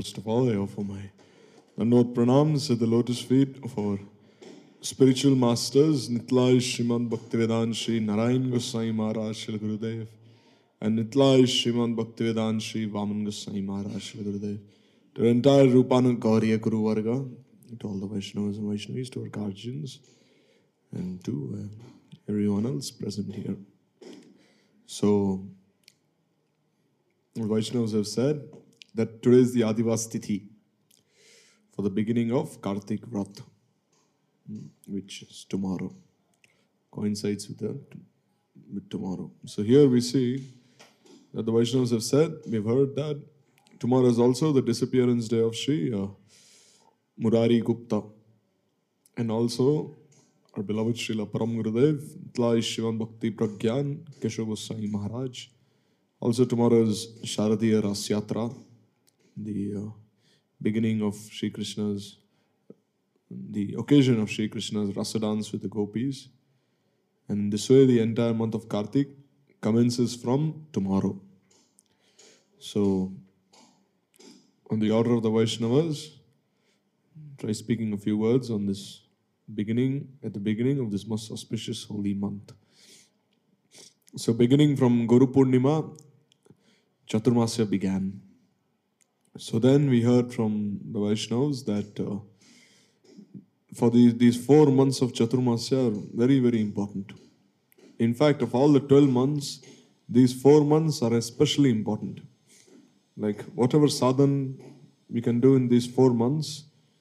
First of all, I offer my Dandavot Pranams at the lotus feet of our spiritual masters, Nitlai Srimad Bhaktivedanta Shri Narayan Goswami Maharaj Shri Gurudev and Nitlai Srimad Bhaktivedanta Shri Vaman Goswami Maharaj Shri Gurudev. To the entire Rupanand Gauriya Guru Varga, to all the Vaishnavas and Vaishnavis, to our guardians, and to everyone else present here. So, the Vaishnavas have said that today is the Adivas Tithi for the beginning of Kartik Vrat, which is tomorrow, coincides with tomorrow. So here we see that the Vaishnavas have said, we've heard that tomorrow is also the disappearance day of Sri Murari Gupta, and also our beloved Srila Param Gurudev, Tlai Shivan Bhakti Pragyan, Keshav Goswami Maharaj. Also tomorrow is Sharadiya Rasyatra, the beginning of Sri Krishna's, the occasion of Sri Krishna's Rasa dance with the gopis. And this way the entire month of Kartik commences from tomorrow. So, on the order of the Vaishnavas, try speaking a few words on this at the beginning of this most auspicious holy month. So beginning from Guru Purnima, Chaturmasya began. So then we heard from the Vaishnavas that for these 4 months of Chaturmasya are very, very important. In fact, of all the 12 months, these 4 months are especially important. Like whatever sadhan we can do in these 4 months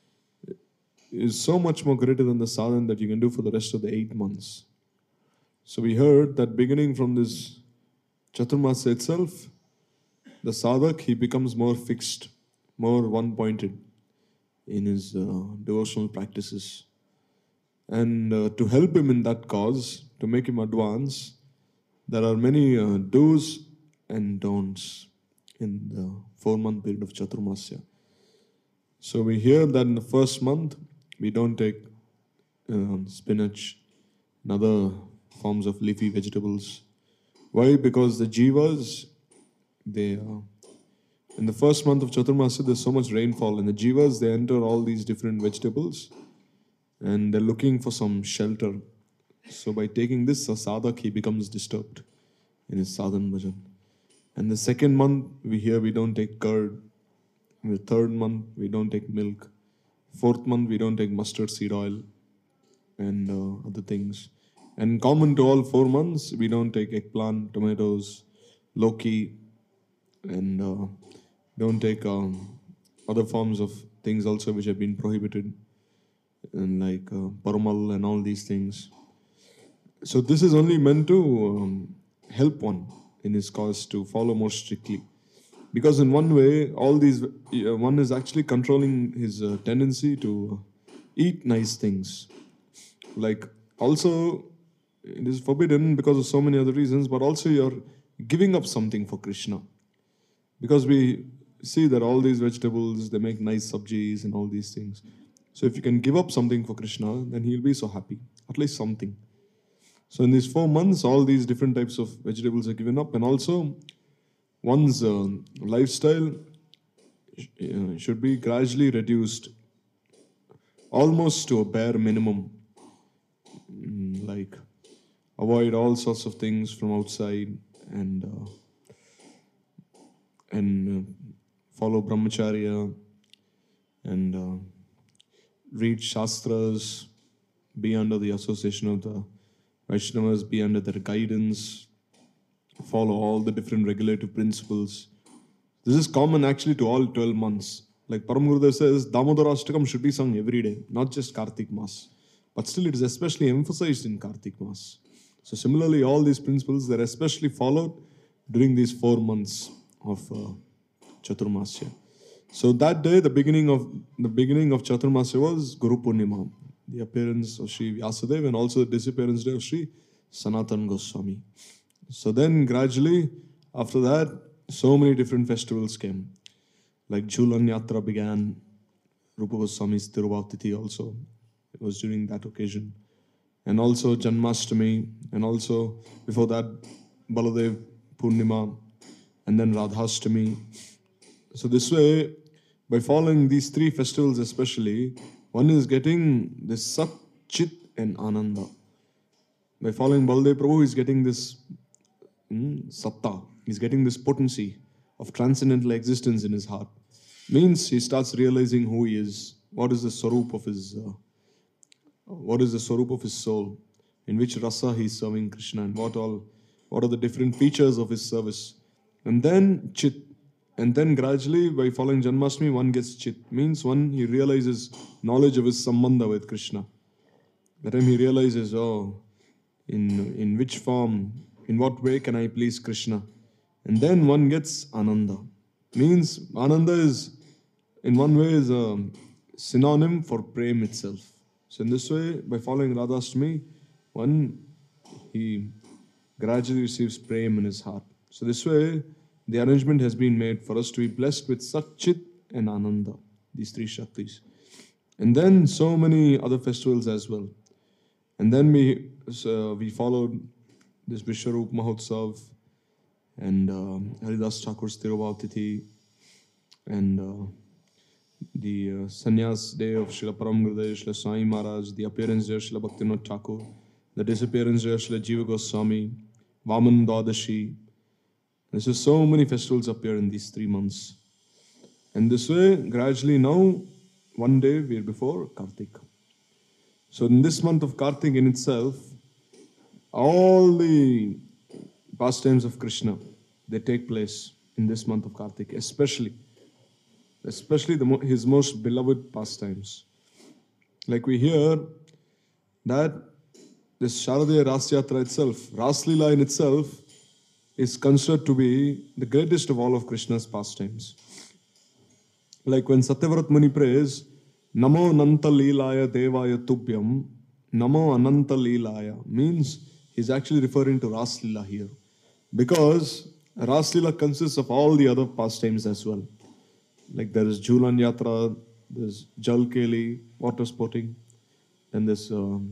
is so much more greater than the sadhan that you can do for the rest of the 8 months. So we heard that beginning from this Chaturmasya itself, the sadhak, he becomes more fixed, more one-pointed in his devotional practices. And to help him in that cause, to make him advance, there are many do's and don'ts in the 4-month period of Chaturmasya. So we hear that in the first month, we don't take spinach and other forms of leafy vegetables. Why? Because the jivas, in the first month of Chaturmasya, there's so much rainfall, and the jivas, they enter all these different vegetables, and they're looking for some shelter. So by taking this, a sadhak, he becomes disturbed in his sadhan bhajan. And the second month, we don't take curd. In the third month, we don't take milk. Fourth month, we don't take mustard seed oil and other things. And common to all 4 months, we don't take eggplant, tomatoes, loki, and don't take other forms of things also which have been prohibited, and like paramal and all these things. So this is only meant to help one in his cause to follow more strictly. Because in one way, all these, one is actually controlling his tendency to eat nice things. Like also, it is forbidden because of so many other reasons, but also you're giving up something for Krishna. Because we see that all these vegetables, they make nice sabjis and all these things. So if you can give up something for Krishna, then he'll be so happy, at least something. So in these 4 months, all these different types of vegetables are given up, and also one's lifestyle should be gradually reduced almost to a bare minimum. Like avoid all sorts of things from outside and follow brahmacharya and read shastras, be under the association of the Vaishnavas, be under their guidance, follow all the different regulative principles. This is common actually to all 12 months. Like Param Gurudev says, Damodarashtakam should be sung every day, not just Kartik Mas. But still it is especially emphasized in Kartik Mas. So similarly, all these principles, they're especially followed during these 4 months of Chaturmasya. So that day, the beginning of Chaturmasya was Guru Purnima, the appearance of Sri Vyasadeva, and also the disappearance day of Sri Sanatana Goswami. So then gradually, after that, so many different festivals came. Like Jhulan Yatra began, Rupa Goswami's Tiruvavtiti also. It was during that occasion. And also Janmashtami, and also before that, Baladev Purnima, and then Radhashtami. So this way, by following these three festivals especially, one is getting this Sat, Chit and Ananda. By following Baldev Prabhu, he's getting this satta, he's getting this potency of transcendental existence in his heart. Means he starts realizing who he is, what is the swarup of his soul, in which rasa he is serving Krishna, and what are the different features of his service. And then Chit. And then gradually, by following Janmashtami, one gets Chit. Means one, he realizes knowledge of his sambandha with Krishna. That time he realizes, in which form, in what way can I please Krishna? And then one gets Ananda. Means Ananda is, in one way, is a synonym for Prem itself. So in this way, by following Radhashtami, one, he gradually receives Prem in his heart. So this way, the arrangement has been made for us to be blessed with Sat, Chit and Ananda, these three Shaktis. And then so many other festivals as well. And then we followed this Vishwarup Mahotsav and Haridas Thakur's Tiruvavatithi and the Sannyas Day of Srila Param Gurudev Srila Sai Maharaj, the appearance day of Srila Bhaktivinoda Thakur, the disappearance day of Srila Jiva Goswami, Vaman Dwadashi. There's just so many festivals appear in these 3 months. And this way, gradually now, one day we're before Kartik. So in this month of Kartik in itself, all the pastimes of Krishna, they take place in this month of Kartik, especially his most beloved pastimes. Like we hear that this Sharadaya Rasyatra itself, Raslila in itself, is considered to be the greatest of all of Krishna's pastimes. Like when Satyavrat Muni prays, Namo Ananta Leelaya Devaya Tubhyam, Namo Ananta Leelaya, means he's actually referring to Raslila here. Because Raslila consists of all the other pastimes as well. Like there is Jhulan Yatra, there's Jal Keli, water sporting, and there's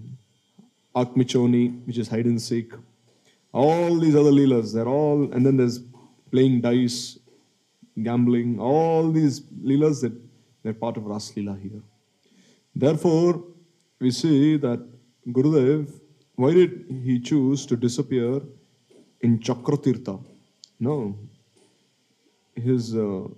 Akmichoni, which is hide and seek. All these other leelas, they're all, and then there's playing dice, gambling, all these leelas, that they're part of Ras Leela here. Therefore, we see that Gurudev, why did he choose to disappear in Chakratirtha? No. His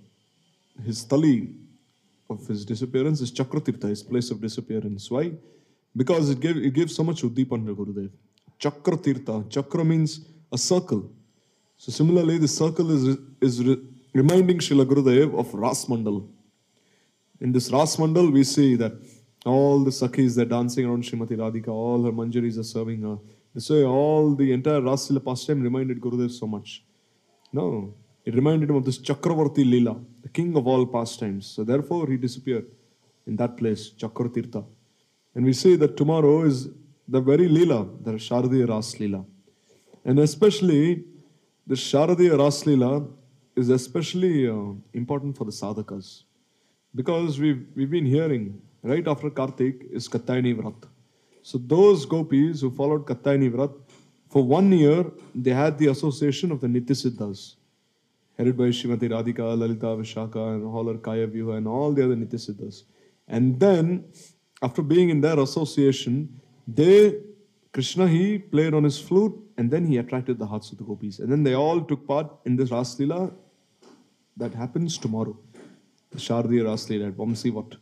tali of his disappearance is Chakratirtha, his place of disappearance. Why? Because it gives so much Uddipan to Gurudev. Chakratirtha. Chakra means a circle. So similarly, the circle is reminding Srila Gurudev of Ras Mandal. In this Ras Mandal, we see that all the Sakhis, they're dancing around Srimati Radhika, all her manjaris are serving her. This way, all the entire Ras Leela pastime reminded Gurudev so much. No, it reminded him of this Chakravarti Leela, the king of all pastimes. So therefore, he disappeared in that place, Chakratirtha. And we see that tomorrow is the very Leela, the Sharadaya Ras Leela. And especially, the Sharadaya Ras Leela is especially important for the sadhakas. Because we've been hearing, right after Kartik is Katyayani Vrat. So those gopis who followed Katyayani Vrat, for 1 year, they had the association of the Nityasiddhas, headed by Srimati Radhika, Lalita, Vishaka, and all her Kaya Vyuha, and all the other Nityasiddhas. And then, after being in their association, Krishna, he played on his flute, and then he attracted the hearts of the gopis. And then they all took part in this Ras Leela that happens tomorrow. The Sharadaya Ras Leela at Vamsi Vat.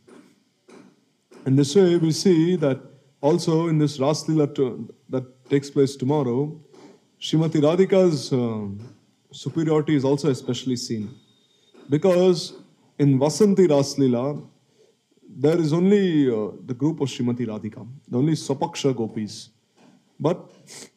And this way we see that also in this Ras Leela that takes place tomorrow, Srimati Radhika's superiority is also especially seen. Because in Vasanti Ras Leela, there is only the group of Srimati Radhika, the only Swapaksha gopis. But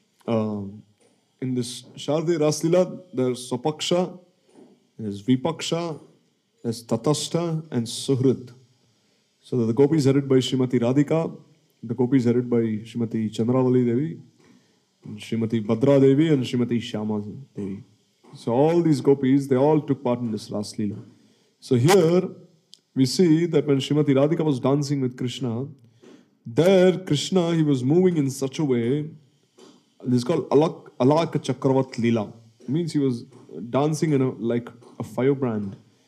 in this Sharadaya Ras Leela, there's Swapaksha, there's Vipaksha, there's Tatastha, and Suhrid. So the gopis headed by Srimati Radhika, the gopis headed by Srimati Chandravali Devi, Srimati Bhadra Devi, and Srimati Shyama Devi. So all these gopis, they all took part in this Ras Leela. So here we see that when Srimati Radhika was dancing with Krishna, there Krishna, he was moving in such a way, this is called Alak Chakravat Leela. It means he was dancing in like a firebrand.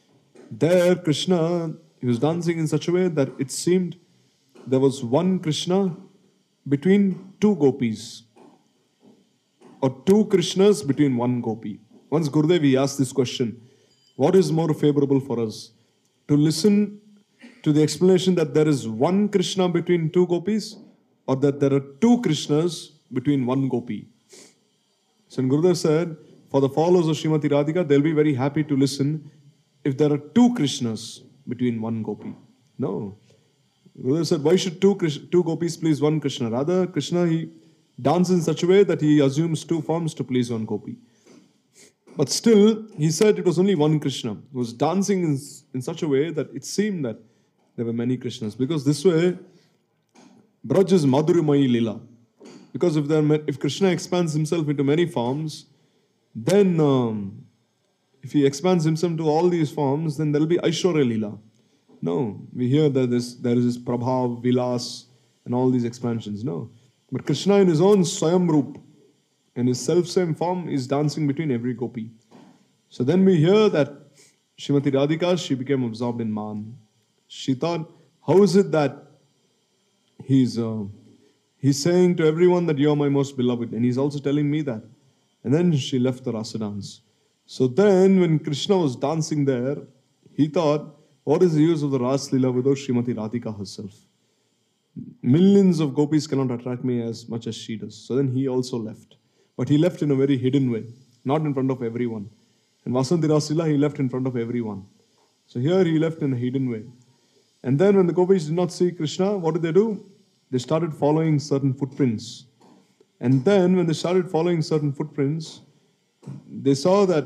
There, Krishna, he was dancing in such a way that it seemed there was one Krishna between two gopis, or two Krishnas between one gopi. Once Gurudev, he asked this question: what is more favorable for us? To listen to the explanation that there is one Krishna between two gopis, or that there are two Krishnas between one gopi? So Gurudev said, for the followers of Srimati Radhika, they'll be very happy to listen if there are two Krishnas between one gopi. No. Gurudev said, why should two gopis please one Krishna? Rather, Krishna, he dances in such a way that he assumes two forms to please one gopi. But still, he said it was only one Krishna. He was dancing in such a way that it seemed that there were many Krishnas. Because this way, Braj is Madhurimayi Lila. Because if Krishna expands himself into many forms, then if he expands himself to all these forms, then there will be Aishwarya Lila. No, we hear that there is this Prabhav, Vilas, and all these expansions. No. But Krishna in his own Swayam Roop, in his self-same form, is dancing between every gopi. So then we hear that Srimati Radhika, she became absorbed in Man. She thought, how is it that he's saying to everyone that you are my most beloved, and he's also telling me that. And then she left the rasa dance. So then when Krishna was dancing there, he thought, what is the use of the Ras Leela without Srimati Radhika herself? Millions of gopis cannot attract me as much as she does. So then he also left. But he left in a very hidden way, not in front of everyone. In Vasanti Ras Leela, he left in front of everyone. So here he left in a hidden way. And then when the gopis did not see Krishna, what did they do? They started following certain footprints. And then when they started following certain footprints, they saw that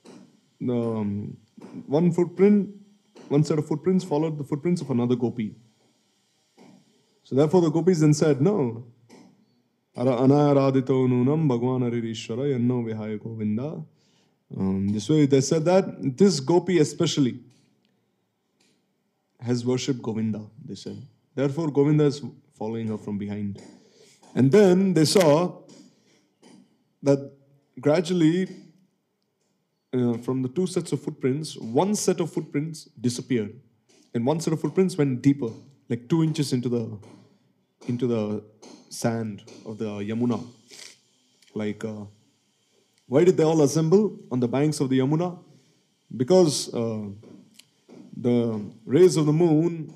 one set of footprints followed the footprints of another gopi. So therefore the gopis then said, no, Anayaradito nunam bhagwan aririshwara yanno vihaya govinda. This way they said that this gopi especially has worshipped Govinda, they said. Therefore Govinda is following her from behind. And then they saw that gradually from the two sets of footprints, one set of footprints disappeared. And one set of footprints went deeper, like 2 inches into the sand of the Yamuna. Like, why did they all assemble on the banks of the Yamuna? Because the rays of the moon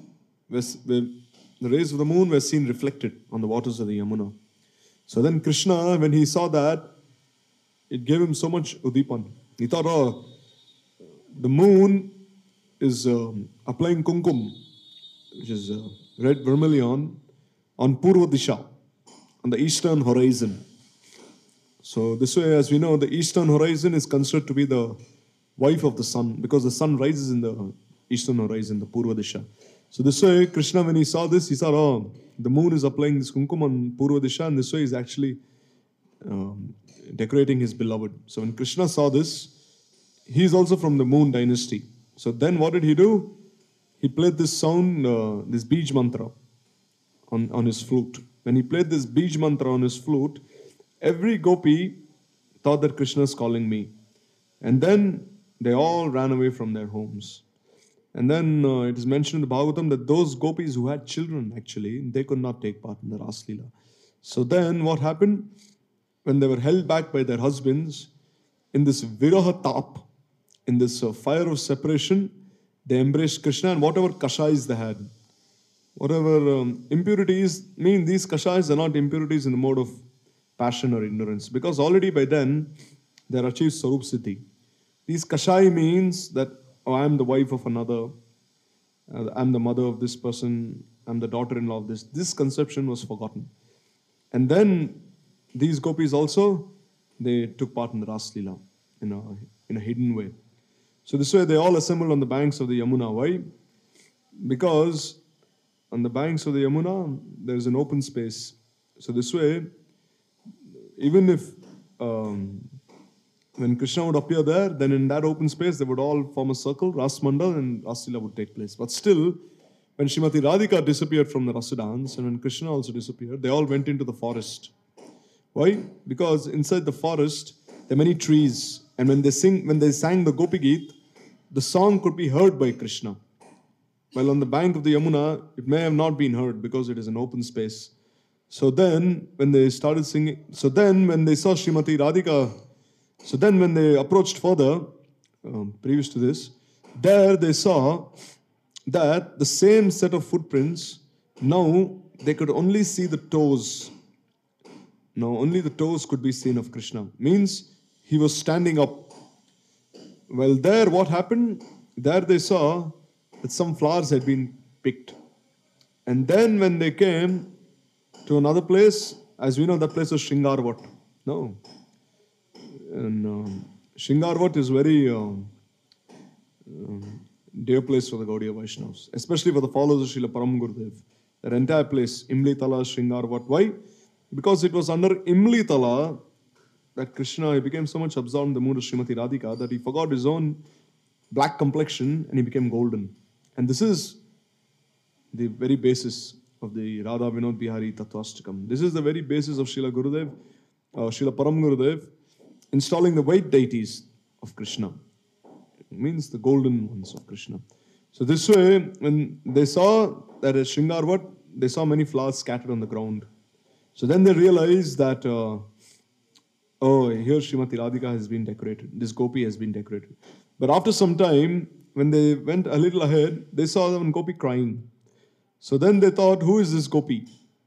were seen reflected on the waters of the Yamuna. So then Krishna, when he saw that, it gave him so much udipan. He thought, oh, the moon is applying kumkum, which is red vermilion, on Purva Disha, on the eastern horizon. So this way, as we know, the eastern horizon is considered to be the wife of the sun, because the sun rises in the eastern horizon, the Purva Disha. So this way, Krishna, when he saw this, he thought, oh, the moon is applying this kumkum on Purva Disha, and this way he's actually decorating his beloved. So when Krishna saw this, he's also from the moon dynasty. So then what did he do? He played this sound, this Bij mantra on his flute. When he played this Bij mantra on his flute, every gopi thought that Krishna is calling me. And then they all ran away from their homes. And then it is mentioned in the Bhagavatam that those gopis who had children, actually, they could not take part in the Ras Leela. So then what happened? When they were held back by their husbands, in this viraha tap, in this fire of separation, they embraced Krishna, and whatever kashais they had, whatever impurities, these kashais are not impurities in the mode of passion or ignorance, because already by then they are achieved Sarup Siddhi. These kashai means that, oh, I am the wife of another, I am the mother of this person, I am the daughter-in-law of this. This conception was forgotten. And then these gopis also, they took part in the Ras Leela in a hidden way. So this way they all assembled on the banks of the Yamuna. Why? Because on the banks of the Yamuna, there is an open space. So this way, even if when Krishna would appear there, then in that open space, they would all form a circle, Ras Mandal, and Ras Leela would take place. But still, when Srimati Radhika disappeared from the Rasa dance, and when Krishna also disappeared, they all went into the forest. Why? Because inside the forest, there are many trees. And when they sang the Gopi Geet, the song could be heard by Krishna. While on the bank of the Yamuna, it may have not been heard because it is an open space. So then, when they started singing, when they saw Srimati Radhika, when they approached further, previous to this, there they saw that the same set of footprints, now they could only see the toes. Now only the toes could be seen of Krishna. Means he was standing up. Well, there what happened? There they saw that some flowers had been picked. And then when they came to another place, as we know, that place was Shringarvat. No. And Shringarvat is very dear place for the Gaudiya Vaishnavas, especially for the followers of Srila Param Gurudev. That entire place, Imli Tala, Shringarvat. Why? Because it was under Imli Tala that Krishna, he became so much absorbed in the mood of Srimati Radhika that he forgot his own black complexion and he became golden. And this is the very basis of the Radha Vinod Bihari Tattvastakam. This is the very basis of Srila Gurudev, Srila Param Gurudev, installing the white deities of Krishna. It means the golden ones of Krishna. So this way, when they saw that at Shringarvat, they saw many flowers scattered on the ground. So then they realized that, here Srimati Radhika has been decorated. This gopi has been decorated. But after some time, when they went a little ahead, they saw one gopi crying. So then they thought, who is this gopi?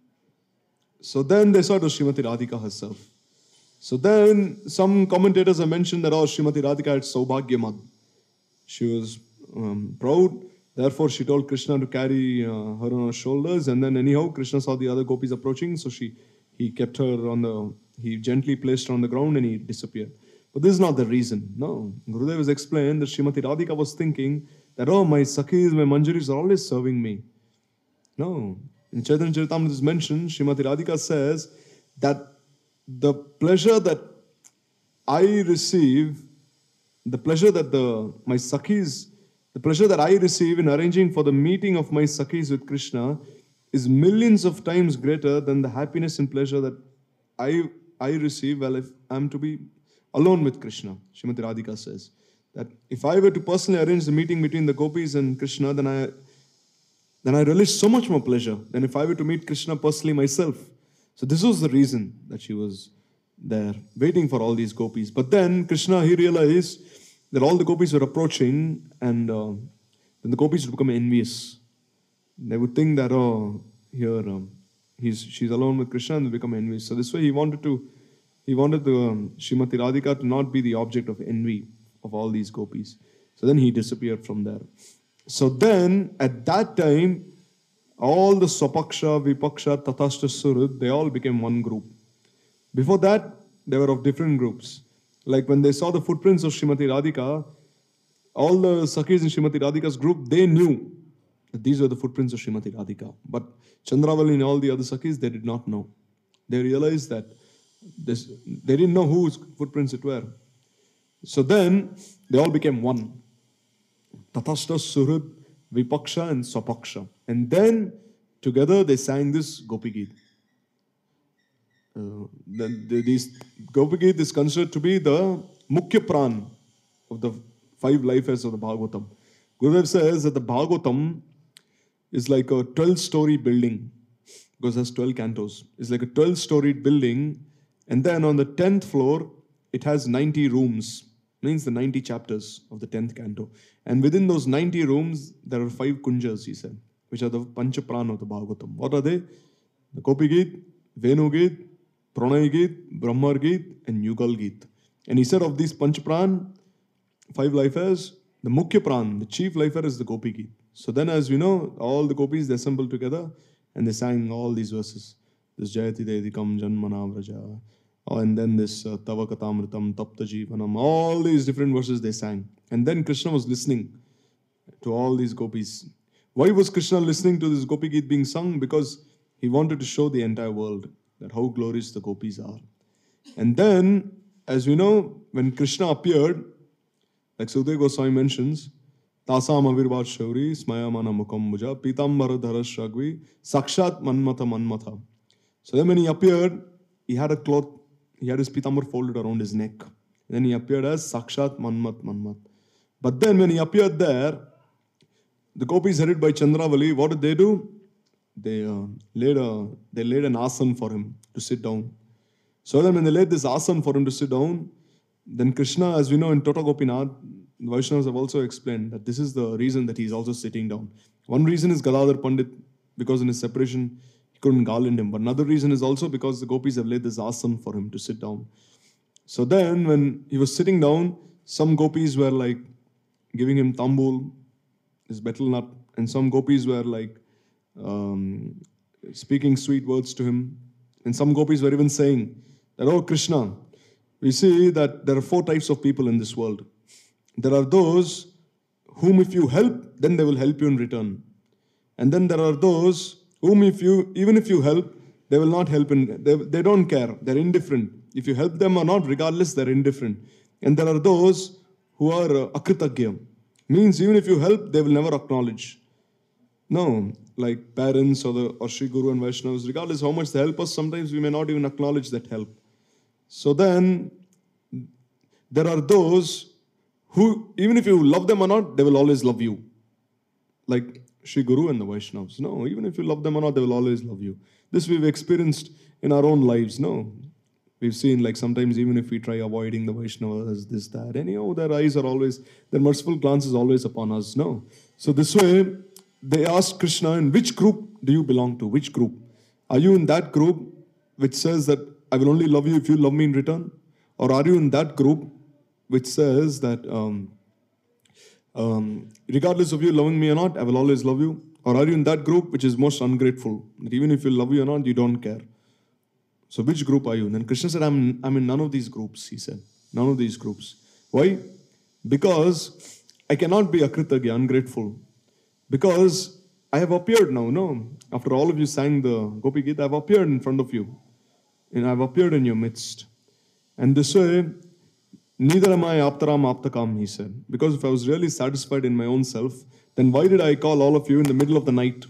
So then they saw it was Srimati Radhika herself. So then some commentators have mentioned that, Srimati Radhika had Saubhagyamad. She was proud. Therefore, she told Krishna to carry her on her shoulders. And then anyhow, Krishna saw the other gopis approaching. So he kept her he gently placed her on the ground and he disappeared. But this is not the reason. No. Gurudev has explained that Srimati Radhika was thinking that, my Sakhis, my Manjaris are always serving me. No. In Chaitanya Charitamrita is mentioned, Srimati Radhika says that the pleasure that I receive, the pleasure that my Sakhis, the pleasure that I receive in arranging for the meeting of my Sakhis with Krishna is millions of times greater than the happiness and pleasure that I receive if I am to be alone with Krishna. Srimati Radhika says that if I were to personally arrange the meeting between the gopis and Krishna, then I relish so much more pleasure than if I were to meet Krishna personally myself. So this was the reason that she was there, waiting for all these gopis. But then Krishna, he realized that all the gopis were approaching and then the gopis would become envious. They would think that, she's alone with Krishna and they become envious. So this way he wanted Srimati Radhika to not be the object of envy of all these gopis. So then he disappeared from there. So then at that time, all the Swapaksha, Vipaksha, Tathashta Surud, they all became one group. Before that, they were of different groups. Like when they saw the footprints of Srimati Radhika, all the Sakhis in Srimati Radhika's group, they knew that these were the footprints of Srimati Radhika. But Chandravali and all the other Sakhis, they did not know. They realized that they didn't know whose footprints it were. So then, they all became one. Tathashta, Surud, Vipaksha and Swapaksha. And then, together they sang this Gopi Geet. This Gopi Geet is considered to be the Mukhya Pran of the 5 life airs of the Bhagavatam. Gurudev says that the Bhagavatam is like a 12-story building because it has 12 cantos. It's like a 12-storied building, and then on the 10th floor, it has 90 rooms. Means the 90 chapters of the 10th canto. And within those 90 rooms, there are 5 kunjas, he said, which are the Panchapran of the Bhagavatam. What are they? The Gopi Geet, Venu Geet, Pranay Geet, Brahmar Geet, and Yugal Geet. And he said of these Panchapran, 5 life airs, the Mukhya Pran, the chief life air is the Gopi Geet. So then, as we know, all the gopis, they assembled together and they sang all these verses. This Jayati Dedikam Janmana Vraja. And then this Tava Katamritam, Tapta Jivanam, all these different verses they sang. And then Krishna was listening to all these gopis. Why was Krishna listening to this Gopi Geet being sung? Because he wanted to show the entire world that how glorious the gopis are. And then, as we know, when Krishna appeared, like Sukadeva Goswami mentions, Tasam Avirvat Shauri, Smayamana Mukam Bhuja, Pitambara Dharashagvi, Sakshat Manmata Manmatha. So then when he appeared, he had a cloth. He had his pitambar folded around his neck. And then he appeared as Sakshat Manmat Manmat. But then when he appeared there, the gopis headed by Chandravali, what did they do? They laid an asan for him to sit down. So then when they laid this asan for him to sit down, then Krishna, as we know in Tota Gopinath, the Vaishnavas have also explained that this is the reason that he's also sitting down. One reason is Gadadhar Pandit, because in his separation, he couldn't garland him. But another reason is also because the gopis have laid this asan for him to sit down. So then when he was sitting down, some gopis were like giving him tambul, his betel nut, and some gopis were like speaking sweet words to him. And some gopis were even saying that, oh Krishna, we see that there are 4 types of people in this world. There are those whom if you help, then they will help you in return. And then there are those whom even if you help, they will not help they don't care. They're indifferent. If you help them or not, regardless, they're indifferent. And there are those who are akritagya. Means even if you help, they will never acknowledge. No, like parents or Sri Guru and Vaishnavas, regardless how much they help us, sometimes we may not even acknowledge that help. So then, there are those who, even if you love them or not, they will always love you. Like Sri Guru and the Vaishnavas. No, even if you love them or not, they will always love you. This we've experienced in our own lives. No, we've seen like sometimes even if we try avoiding the Vaishnavas, this, that, anyhow, their eyes are always, their merciful glance is always upon us. No. So this way, they asked Krishna, in which group do you belong to? Which group? Are you in that group which says that I will only love you if you love me in return? Or are you in that group which says that regardless of you loving me or not, I will always love you? Or are you in that group which is most ungrateful, that even if you love you or not, you don't care? So which group are you? And then Krishna said, I'm in none of these groups, he said. None of these groups. Why? Because I cannot be akritagya, ungrateful. Because I have appeared now, no? After all of you sang the Gopi Gita, I have appeared in front of you. And I have appeared in your midst. And this way, neither am I aptaram aptakam, he said. Because if I was really satisfied in my own self, then why did I call all of you in the middle of the night?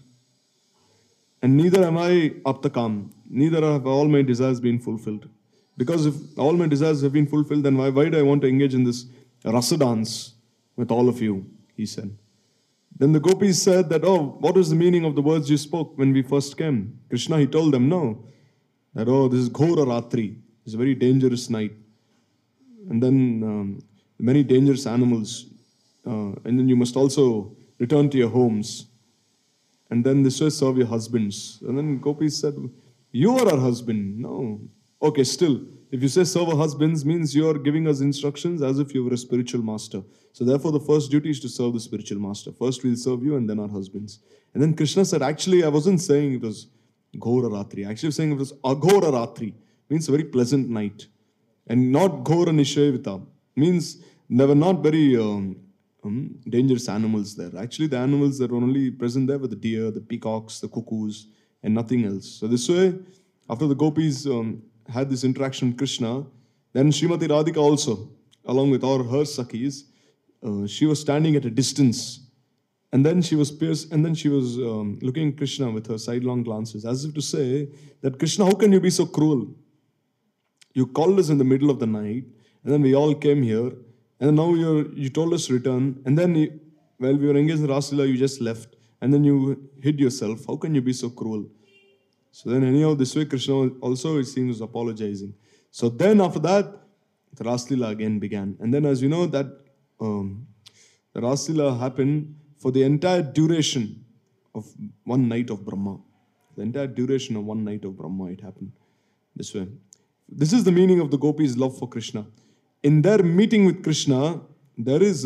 And neither am I aptakam. Neither have all my desires been fulfilled. Because if all my desires have been fulfilled, then why do I want to engage in this rasa dance with all of you, he said. Then the gopis said that, oh, what was the meaning of the words you spoke when we first came? Krishna, he told them, no. That, oh, this is Ghora Ratri. It's a very dangerous night. And then many dangerous animals. And then you must also return to your homes. And then this way serve your husbands. And then gopis said, you are our husband. No. Okay, still, if you say serve our husbands, means you are giving us instructions as if you were a spiritual master. So therefore, the first duty is to serve the spiritual master. First we'll serve you and then our husbands. And then Krishna said, actually, I wasn't saying it was Ghora Ratri. Actually, I was saying it was Aghora Ratri. Means a very pleasant night. And not Ghora Nishevita. Means there were not very dangerous animals there. Actually, the animals that were only present there were the deer, the peacocks, the cuckoos, and nothing else. So this way, after the gopis had this interaction with Krishna, then Srimati Radhika also, along with all her Sakhis, she was standing at a distance. And then she was looking at Krishna with her sidelong glances, as if to say that, Krishna, how can you be so cruel? You called us in the middle of the night, and then we all came here, and now you told us to return, and then while we were engaged in Raslila, you just left, and then you hid yourself. How can you be so cruel? So then anyhow, this way Krishna also, it seems, was apologizing. So then after that, the Raslila again began. And then as you know, that the Raslila happened for the entire duration of one night of Brahma. The entire duration of one night of Brahma, it happened this way. This is the meaning of the gopis' love for Krishna. In their meeting with Krishna, there is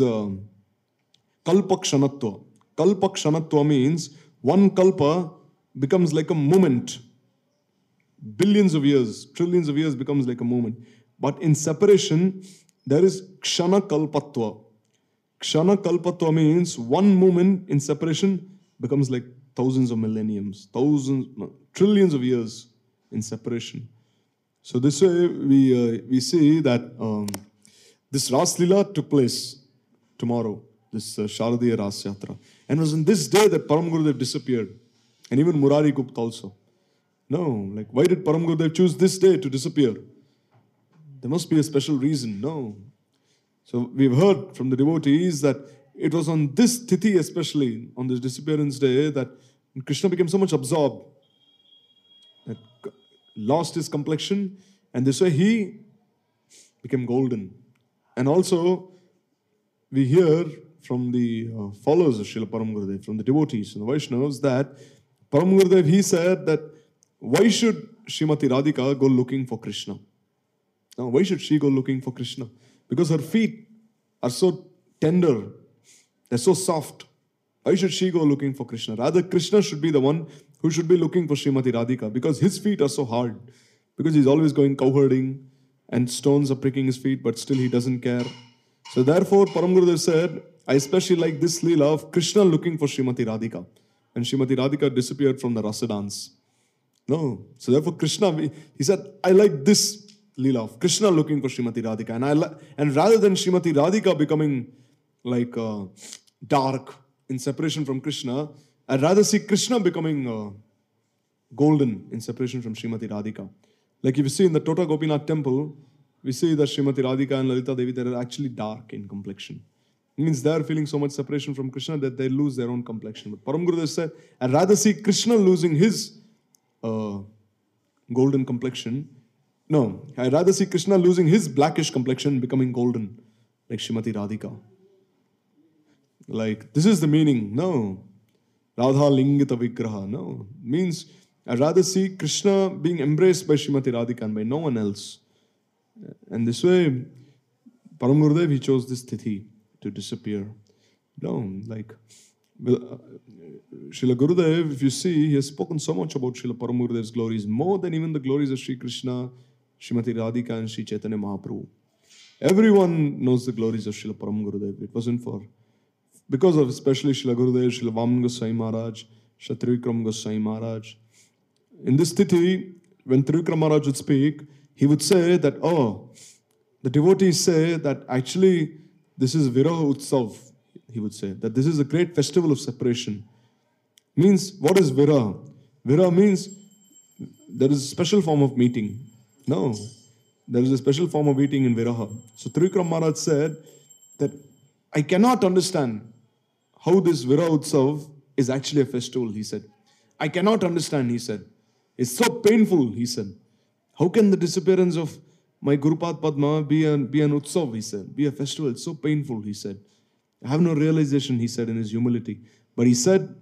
kalpakshanatva. Kalpakshanatva means one kalpa becomes like a moment. Billions of years, trillions of years becomes like a moment. But in separation, there is kshana kalpatva. Kshana kalpatva means one moment in separation becomes like thousands of millenniums, trillions of years in separation. So this way we see that this Raslila took place tomorrow, this Sharadiya Ras Yatra. And it was on this day that Param Gurudev disappeared. And even Murari Gupta also. No, like why did Param Gurudev choose this day to disappear? There must be a special reason. No. So we've heard from the devotees that it was on this Tithi, especially on this disappearance day, that Krishna became so much absorbed, that lost his complexion, and this way he became golden. And also, we hear from the followers of Srila Param Gurudev, from the devotees and the Vaishnavas, that Param Gurudev, he said that why should Srimati Radhika go looking for Krishna? Now, why should she go looking for Krishna? Because her feet are so tender, they're so soft. Why should she go looking for Krishna? Rather, Krishna should be the one who should be looking for Srimati Radhika, because his feet are so hard, because he's always going cowherding and stones are pricking his feet, but still he doesn't care. So therefore, Param Gurudev said, I especially like this Leela of Krishna looking for Srimati Radhika. And Srimati Radhika disappeared from the rasa dance. No. So therefore, Krishna, he said, I like this Leela of Krishna looking for Srimati Radhika. And rather than Srimati Radhika becoming like dark in separation from Krishna, I'd rather see Krishna becoming golden in separation from Srimati Radhika. Like if you see in the Tota Gopinath temple, we see that Srimati Radhika and Lalita Devi, they are actually dark in complexion. It means they are feeling so much separation from Krishna that they lose their own complexion. But Param Gurudev said, I'd rather see Krishna losing his golden complexion. No, I'd rather see Krishna losing his blackish complexion becoming golden, like Srimati Radhika. Like, this is the meaning. No. Radha Lingita Vigraha. No. Means, I'd rather see Krishna being embraced by Srimati Radhika and by no one else. And this way, Param Gurudev, he chose this Tithi to disappear. No, like, Srila Gurudev, if you see, he has spoken so much about Srila Param Gurudev's glories, more than even the glories of Sri Krishna, Srimati Radhika and Sri Chaitanya Mahaprabhu. Everyone knows the glories of Srila Param Gurudev. It wasn't because of especially Srila Gurudev, Srila Vaman Goswami Maharaj, Srila Trivikram Goswami Maharaj. In this Tithi, when Trivikram Maharaj would speak, he would say that, the devotees say that actually this is Viraha Utsav, he would say, that this is a great festival of separation. Means, what is Viraha? Viraha means there is a special form of meeting. No, there is a special form of meeting in Viraha. So Trivikram Maharaj said that I cannot understand how this Viraha Utsav is actually a festival, he said. I cannot understand, he said. It's so painful, he said. How can the disappearance of my Gurupad Padma be an Utsav, he said, be a festival? It's so painful, he said. I have no realization, he said in his humility. But he said,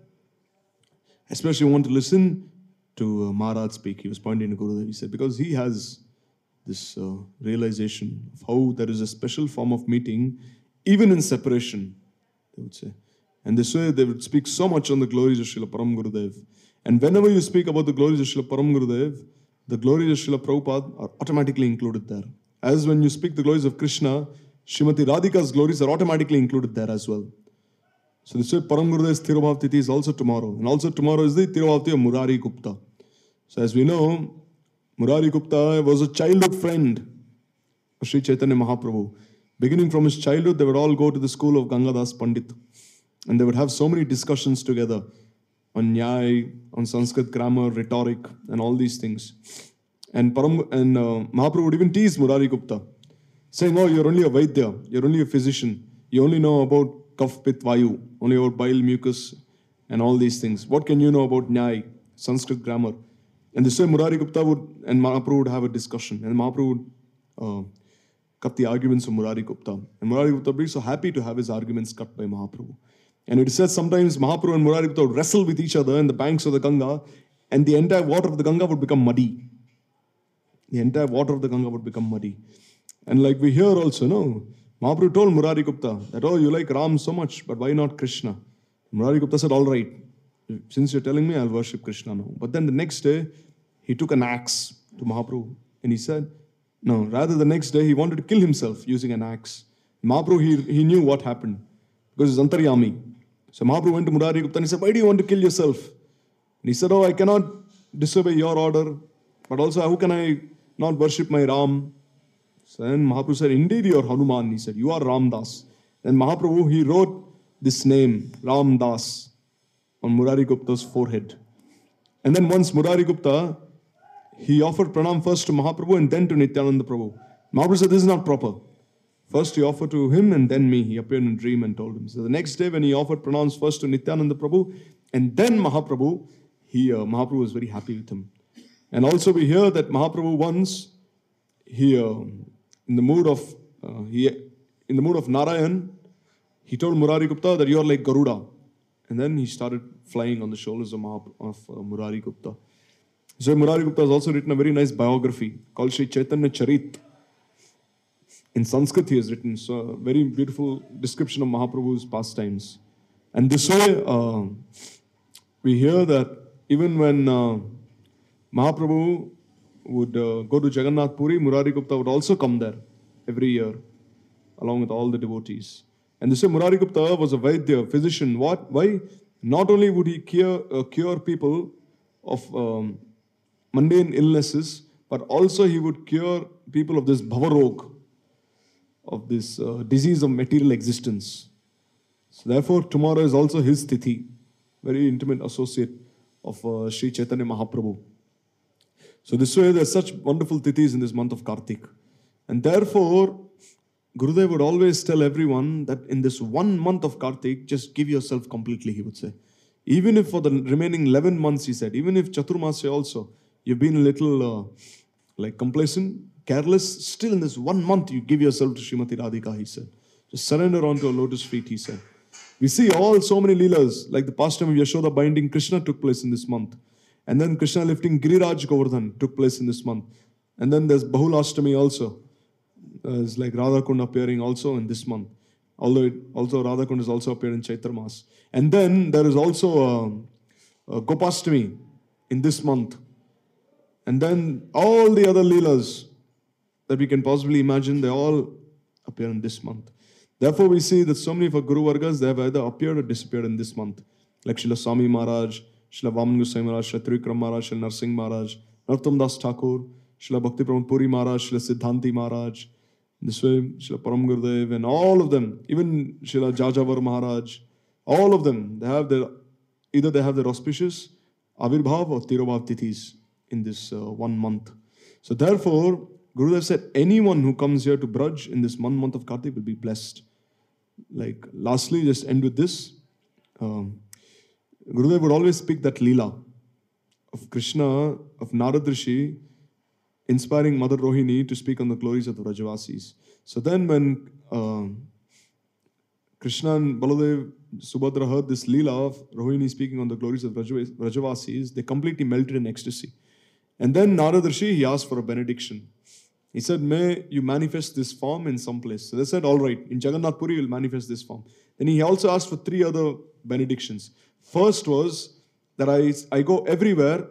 especially want to listen to Maharaj speak. He was pointing to Gurudev. He said, because he has this realization of how there is a special form of meeting, even in separation, they would say. And this way they would speak so much on the glories of Srila Param Gurudev. And whenever you speak about the glories of Srila Param Gurudev, the glories of Srila Prabhupada are automatically included there. As when you speak the glories of Krishna, Srimati Radhika's glories are automatically included there as well. So this way Param Gurudev's Tirobhav Tithi is also tomorrow. And also tomorrow is the Tirobhav Tithi of Murari Gupta. So as we know, Murari Gupta was a childhood friend of Sri Chaitanya Mahaprabhu. Beginning from his childhood, they would all go to the school of Gangadas Pandit. And they would have so many discussions together on Nyay, on Sanskrit grammar, rhetoric, and all these things. And Mahaprabhu would even tease Murari Gupta, saying, oh, you're only a Vaidya, you're only a physician, you only know about Kaf, Pit, Vayu, only about bile, mucus, and all these things. What can you know about Nyay, Sanskrit grammar? And this way Murari Gupta and Mahaprabhu would have a discussion, and Mahaprabhu would cut the arguments of Murari Gupta. And Murari Gupta would be so happy to have his arguments cut by Mahaprabhu. And it is said sometimes Mahaprabhu and Murari Gupta would wrestle with each other in the banks of the Ganga, and the entire water of the Ganga would become muddy. The entire water of the Ganga would become muddy. And like we hear also, no, Mahaprabhu told Murari Gupta that, oh, you like Ram so much, but why not Krishna? Murari Gupta said, all right, since you're telling me, I'll worship Krishna now. But then the next day, he took an axe to Mahaprabhu, and he said, no, rather the next day, he wanted to kill himself using an axe. Mahaprabhu, he knew what happened, because he's Antaryami. So Mahaprabhu went to Murari Gupta and he said, why do you want to kill yourself? And he said, oh, I cannot disobey your order, but also how can I not worship my Ram? So then Mahaprabhu said, indeed you are Hanuman. He said, you are Ram Das. Then Mahaprabhu, he wrote this name, Ram Das, on Murari Gupta's forehead. And then once Murari Gupta, he offered pranam first to Mahaprabhu and then to Nityananda Prabhu. Mahaprabhu said, this is not proper. First he offered to him and then me. He appeared in a dream and told him. So the next day when he offered pranams first to Nityananda Prabhu and then Mahaprabhu, Mahaprabhu was very happy with him. And also we hear that Mahaprabhu once, in the mood of Narayan, he told Murari Gupta that you are like Garuda. And then he started flying on the shoulders of Murari Gupta. So Murari Gupta has also written a very nice biography called Sri Chaitanya Charit. In Sanskrit he has written a very beautiful description of Mahaprabhu's pastimes. And this way we hear that even when Mahaprabhu would go to Jagannath Puri, Murari Gupta would also come there every year along with all the devotees. And this way Murari Gupta was a Vaidya, physician. Why? Not only would he cure people of mundane illnesses, but also he would cure people of this bhavarog, of this disease of material existence. So therefore tomorrow is also his tithi, very intimate associate of Sri Chaitanya Mahaprabhu. So this way there are such wonderful tithis in this month of Kartik. And therefore Gurudev would always tell everyone that in this 1 month of Kartik, just give yourself completely, he would say. Even if for the remaining 11 months, he said, even if Chaturmasya also, you've been a little complacent, careless, still in this 1 month, you give yourself to Srimati Radhika, he said. Just surrender onto a lotus feet, he said. We see so many leelas, like the pastime of Yashoda binding Krishna took place in this month. And then Krishna lifting Giriraj Govardhan took place in this month. And then there's Bahulashtami also. It's like Radha Kund appearing also in this month. Although Radha Kund has also appeared in Chaitra Mas. And then there is also Gopashtami in this month. And then all the other leelas that we can possibly imagine, they all appear in this month. Therefore we see that so many of our Guru Vargas, they have either appeared or disappeared in this month. Like Srila Swami Maharaj, Srila Vaman Goswami Maharaj, Srila Trivikram Maharaj, Srila Narsingh Maharaj, Narottam Das Thakur, Srila Bhakti Pramod Puri Maharaj, Srila Siddhanti Maharaj, this way Srila Param Gurudev, and all of them, even Srila Jajavar Maharaj, all of them, either they have their auspicious Avirbhav or Tirobhav Tithis in this 1 month. So therefore, Gurudev said, anyone who comes here to Braj in this 1 month of Kartik will be blessed. Like, lastly, just end with this. Gurudev would always speak that Leela of Krishna, of Narad Rishi, inspiring Mother Rohini to speak on the glories of the Vrajavasis. So then when Krishna and Baladev, Subhadra heard this Leela of Rohini speaking on the glories of Vrajavasis, they completely melted in ecstasy. And then Narad Rishi, he asked for a benediction. He said, may you manifest this form in some place. So they said, all right, in Jagannath Puri, you'll manifest this form. Then he also asked for 3 other benedictions. First was that I go everywhere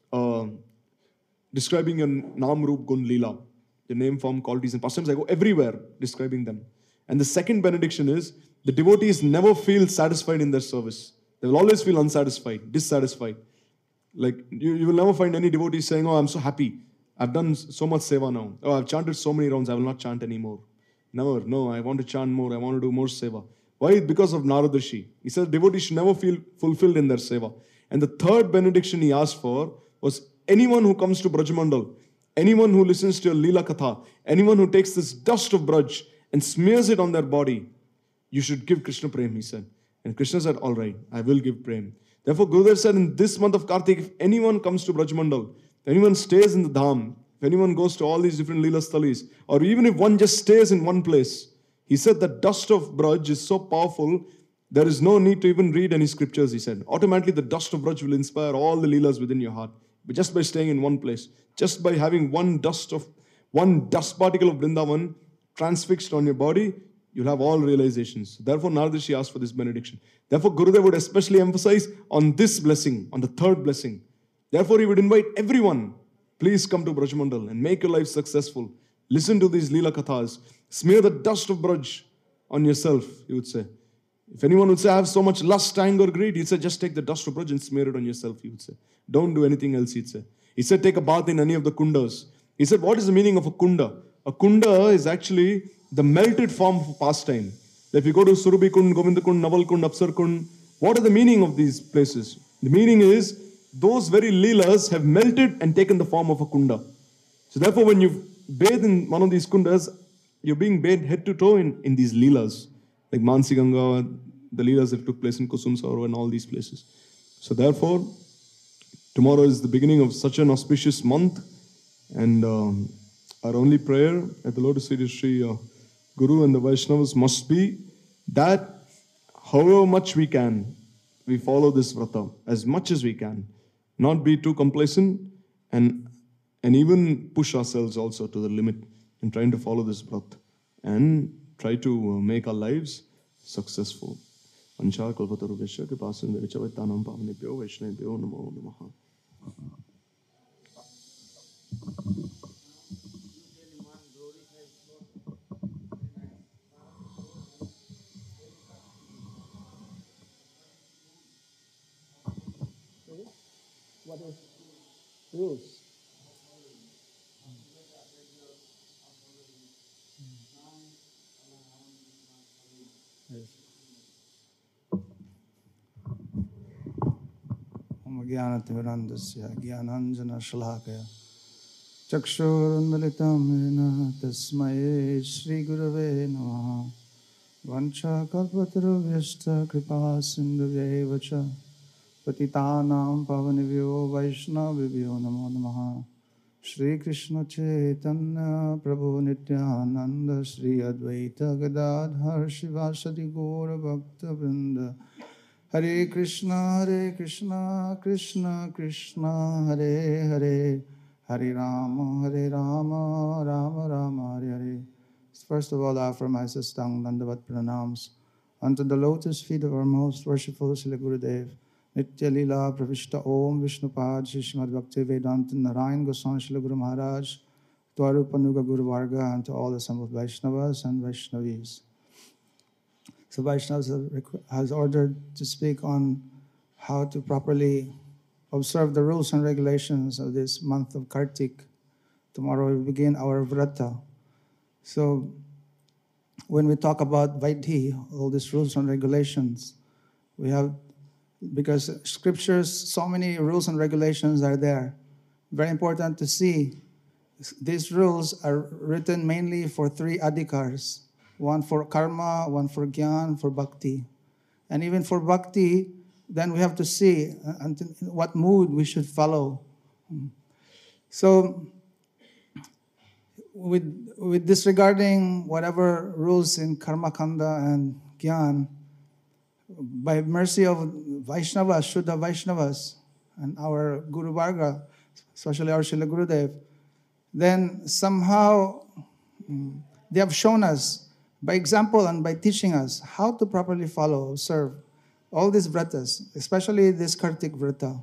describing your Naam, Roop, Gun, Leela, the name, form, qualities, and pastimes. I go everywhere describing them. And the second benediction is, the devotees never feel satisfied in their service. They will always feel unsatisfied, dissatisfied. Like, you will never find any devotee saying, oh, I'm so happy. I've done so much seva now. Oh, I've chanted so many rounds, I will not chant anymore. Never. No, I want to chant more. I want to do more seva. Why? Because of Narad Rishi. He said devotees should never feel fulfilled in their seva. And the third benediction he asked for was, anyone who comes to Brajamandal, anyone who listens to your Leela Katha, anyone who takes this dust of Braj and smears it on their body, you should give Krishna Prem, he said. And Krishna said, all right, I will give Prem. Therefore, Gurudev said, in this month of Kartik, if anyone comes to Brajamandal, if anyone stays in the Dham, if anyone goes to all these different Leela Sthalis, or even if one just stays in one place, he said the dust of Braj is so powerful, there is no need to even read any scriptures, he said. Automatically, the dust of Braj will inspire all the Leelas within your heart. But just by staying in one place, just by having one dust particle of Vrindavan transfixed on your body, you'll have all realizations. Therefore, Narad Rishi asked for this benediction. Therefore, Gurudev would especially emphasize on this blessing, on the third blessing. Therefore, he would invite everyone, please come to Brajamandal and make your life successful. Listen to these Leela Kathas. Smear the dust of Braj on yourself, he would say. If anyone would say, I have so much lust, anger, greed, he'd say, just take the dust of Braj and smear it on yourself, he would say. Don't do anything else, he'd say. He said, take a bath in any of the kundas. He said, what is the meaning of a kunda? A kunda is actually the melted form of pastime. If you go to Surabhi Kund, Govinda Kund, Naval Kund, Apsar Kund, what are the meaning of these places? The meaning is, those very leelas have melted and taken the form of a kunda. So therefore, when you bathe in one of these kundas, you're being bathed head to toe in these leelas, like Mansi Ganga, the leelas that took place in Kusum Sarovar and all these places. So therefore, tomorrow is the beginning of such an auspicious month, and our only prayer at the Lotus Feet of Sri Guru and the Vaishnavas must be that however much we can, we follow this vrata as much as we can, not be too complacent, and even push ourselves also to the limit in trying to follow this vrata and try to make our lives successful. Ancha kalpatarubhyasya kripasinda vichavaittanam pavanebhyo vaishnavebhyo namo namaha. What is rules? ज्ञानतिमिरन्दस्य ज्ञानाञ्जनशलाकया चक्षुरुन्मिलितं येन तस्मै श्रीगुरवे नमः। वञ्चाकल्पतरुभ्यश्च कृपासिन्धुभ्यैव च पतितानां पावनेभ्यो वैष्णवेभ्यो नमो नमः। श्रीकृष्ण चैतन्य प्रभु नित्यानंद श्री अद्वैत गदाधर शिवासदि गौर भक्तवृंद। हरे कृष्णा कृष्ण कृष्ण हरे हरे, हरे Ram Ram Ram Hare Hare. First of all, I offer my sastang dandavat pranams unto the lotus feet of our most worshipful Srila Gurudev, Nitya Leela Pravishta Om Vishnupad Shri Srimad Bhakti Vedanta Narayan Goswami Srila Guru Maharaj, to our Rupanuga Guru Varga, and to all the assembled Vaishnavas and Vaishnavis. So Vaishnavas has ordered to speak on how to properly observe the rules and regulations of this month of Kartik. Tomorrow we begin our vrata. So when we talk about Vaidhi, all these rules and regulations, we have, because scriptures, so many rules and regulations are there. Very important to see. These rules are written mainly for three adhikars. One for karma, one for jnana, for bhakti. And even for bhakti, then we have to see what mood we should follow. So with disregarding whatever rules in karma kanda and jnana, by mercy of Vaishnavas, Shuddha Vaishnavas, and our Guru Varga, especially our Srila Gurudev, then somehow they have shown us by example and by teaching us how to properly follow, observe all these vratas, especially this Kartik vrata.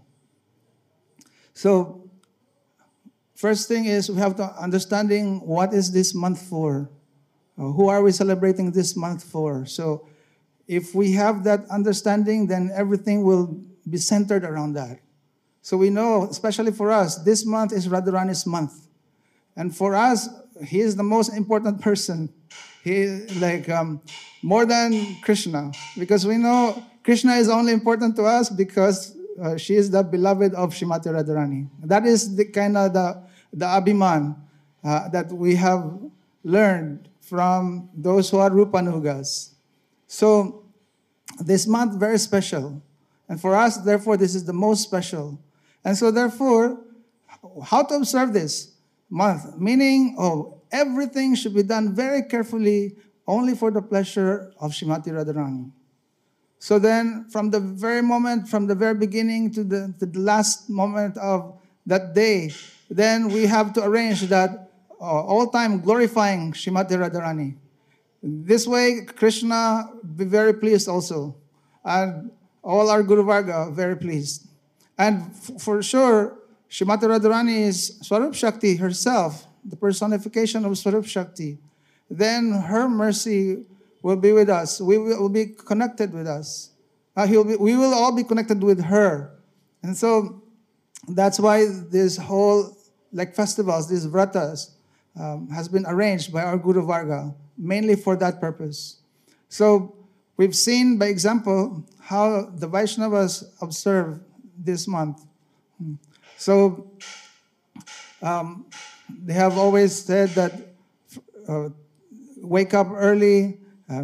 So, first thing is we have to understanding what is this month for? Who are we celebrating this month for? So, if we have that understanding, then everything will be centered around that. So we know, especially for us, this month is Radharani's month. And for us, he is the most important person. He is like more than Krishna. Because we know Krishna is only important to us because she is the beloved of Srimati Radharani. That is the kind of the abhiman that we have learned from those who are Rupanugas. So this month very special. And for us, therefore, this is the most special. And so therefore, how to observe this month? Meaning, everything should be done very carefully, only for the pleasure of Srimati Radharani. So then, from the very moment, from the very beginning to the last moment of that day, then we have to arrange that all time glorifying Srimati Radharani. This way, Krishna be very pleased also. And all our Guru Varga very pleased. And for sure, Srimati Radharani is Swarup Shakti herself, the personification of Swarup Shakti. Then her mercy will be with us. We will be connected with us. We will all be connected with her. And so that's why this whole festivals, these vratas, has been arranged by our Guru Varga, mainly for that purpose. So we've seen, by example, how the Vaishnavas observe this month. So they have always said that wake up early,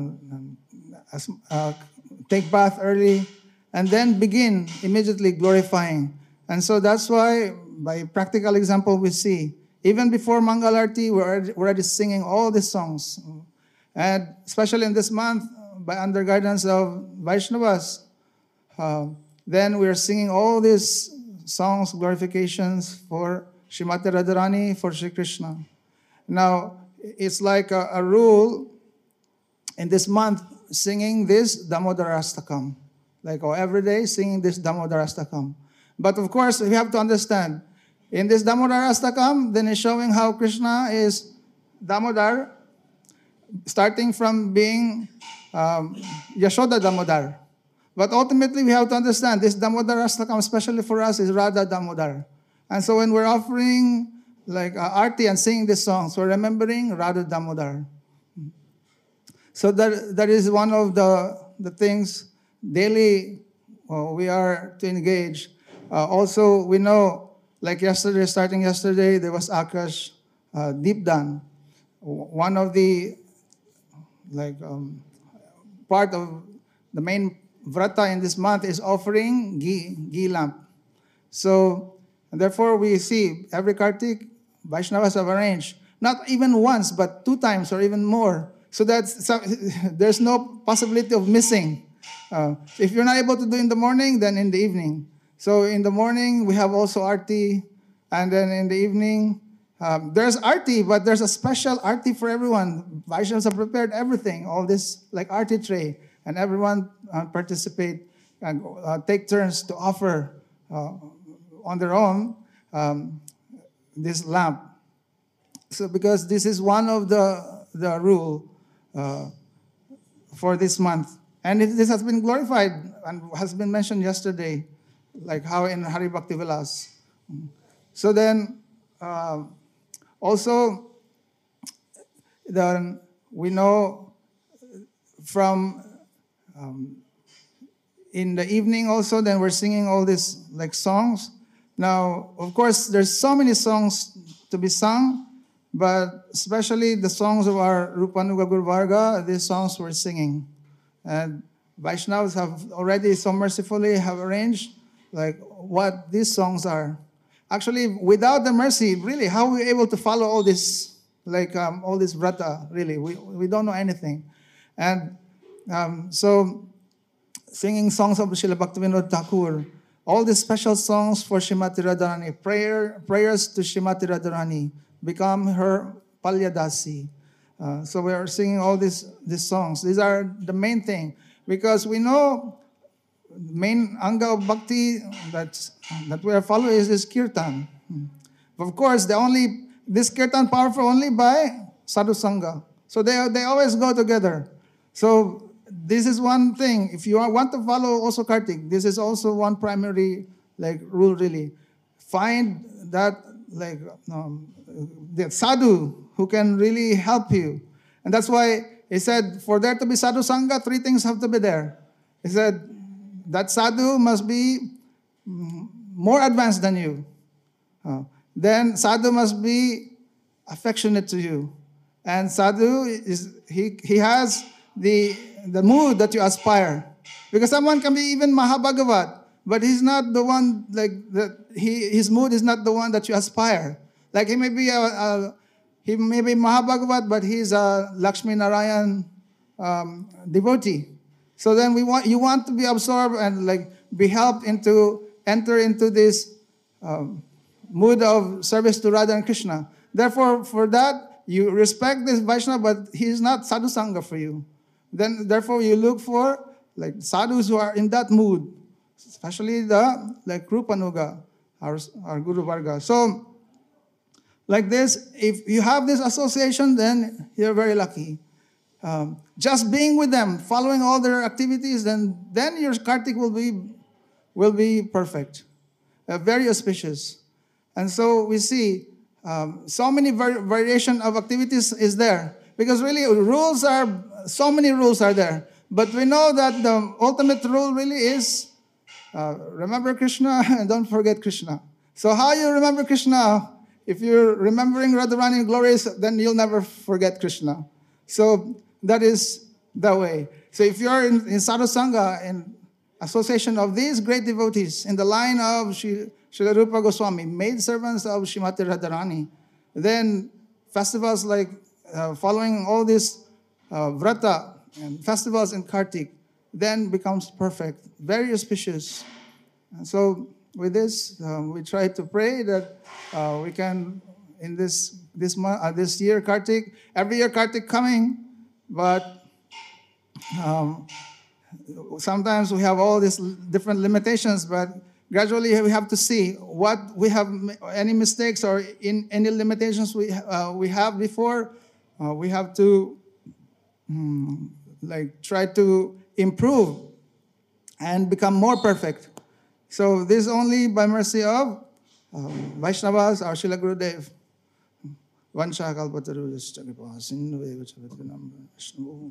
take bath early, and then begin immediately glorifying. And so that's why, by practical example, we see, even before Mangal Arti, we're already singing all these songs. And especially in this month, by under guidance of Vaishnavas, then we're singing all these songs, glorifications for Srimati Radharani, for Sri Krishna. Now, it's like a rule in this month, singing this Damodarastakam. Like every day, singing this Damodarastakam. But of course, we have to understand, in this Damodarastakam, then it's showing how Krishna is Damodar, starting from being Yashoda Damodar. But ultimately, we have to understand, this Damodarastakam, especially for us, is Radha Damodar. And so when we're offering like Arti and singing these songs, we're remembering Radha Damodar. So that is one of the things daily we are to engage. Also, we know, like yesterday, starting yesterday, there was Akash Deepdan. One of the part of the main vrata in this month is offering ghee lamp. So, and therefore we see every Kartik, Vaishnavas have arranged, not even once, but 2 times or even more. So there's no possibility of missing. If you're not able to do in the morning, then in the evening. So in the morning, we have also Arti, and then in the evening, there's Arti, but there's a special Arti for everyone. Vaishnavas have prepared everything, all this like Arti tray, and everyone participate and take turns to offer on their own this lamp. So because this is one of the rule for this month. And this has been glorified and has been mentioned yesterday, like how in Hari Bhakti Vilas. So then, also, then we know from in the evening also, then we're singing all these like songs. Now, of course, there's so many songs to be sung, but especially the songs of our Rupanuga Guru Varga, these songs we're singing. And Vaishnavas have already so mercifully have arranged like what these songs are. Actually, without the mercy, really, how are we able to follow all this, like all this vrata, really? We don't know anything. And so singing songs of Srila Bhaktivinoda Thakur, all these special songs for Srimati Radharani, prayers to Srimati Radharani, become her Palyadasi. So we are singing all these songs. These are the main thing. Because we know the main anga of bhakti that we are following is this kirtan. Of course, this kirtan powerful only by sadhu sangha. So they always go together. So this is one thing. If you want to follow also Kartik, this is also one primary like rule really. Find that like the sadhu who can really help you. And that's why he said, for there to be sadhu sangha, 3 things have to be there. He said, that sadhu must be more advanced than you. Then sadhu must be affectionate to you. And sadhu, he has the mood that you aspire. Because someone can be even Mahabhagavat, but he's not the one, like, his mood is not the one that you aspire. Like he may be Mahabhagavat, but he's a Lakshmi Narayan devotee. So then you want to be absorbed and like be helped enter into this mood of service to Radha and Krishna. Therefore, for that, you respect this Vaishnava, but he is not sadhu sangha for you. Then, therefore, you look for like sadhus who are in that mood, especially the like Rupanuga, our Guru Varga. So, like this, if you have this association, then you're very lucky. Just being with them, following all their activities, then your Kartik will be perfect, very auspicious. And so we see so many variation of activities is there, because really so many rules are there. But we know that the ultimate rule really is remember Krishna and don't forget Krishna. So how you remember Krishna? If you're remembering Radharani glories, then you'll never forget Krishna. So that is the way. So if you're in Sadhu Sangha, in association of these great devotees, in the line of Srila Rupa Goswami, maid servants of Srimati Radharani, then festivals like following all these vrata and festivals in Kartik, then becomes perfect, very auspicious. And so with this, we try to pray that we can, in this year Kartik, every year Kartik coming, but sometimes we have all these different limitations, but gradually we have to see what we have, any mistakes or in any limitations we have before, we have to try to improve and become more perfect. So this is only by mercy of Vaishnavas, our Srila Gurudev. Vansha kalpatarushcha kripa sindhu eva chavatganam Vishnu.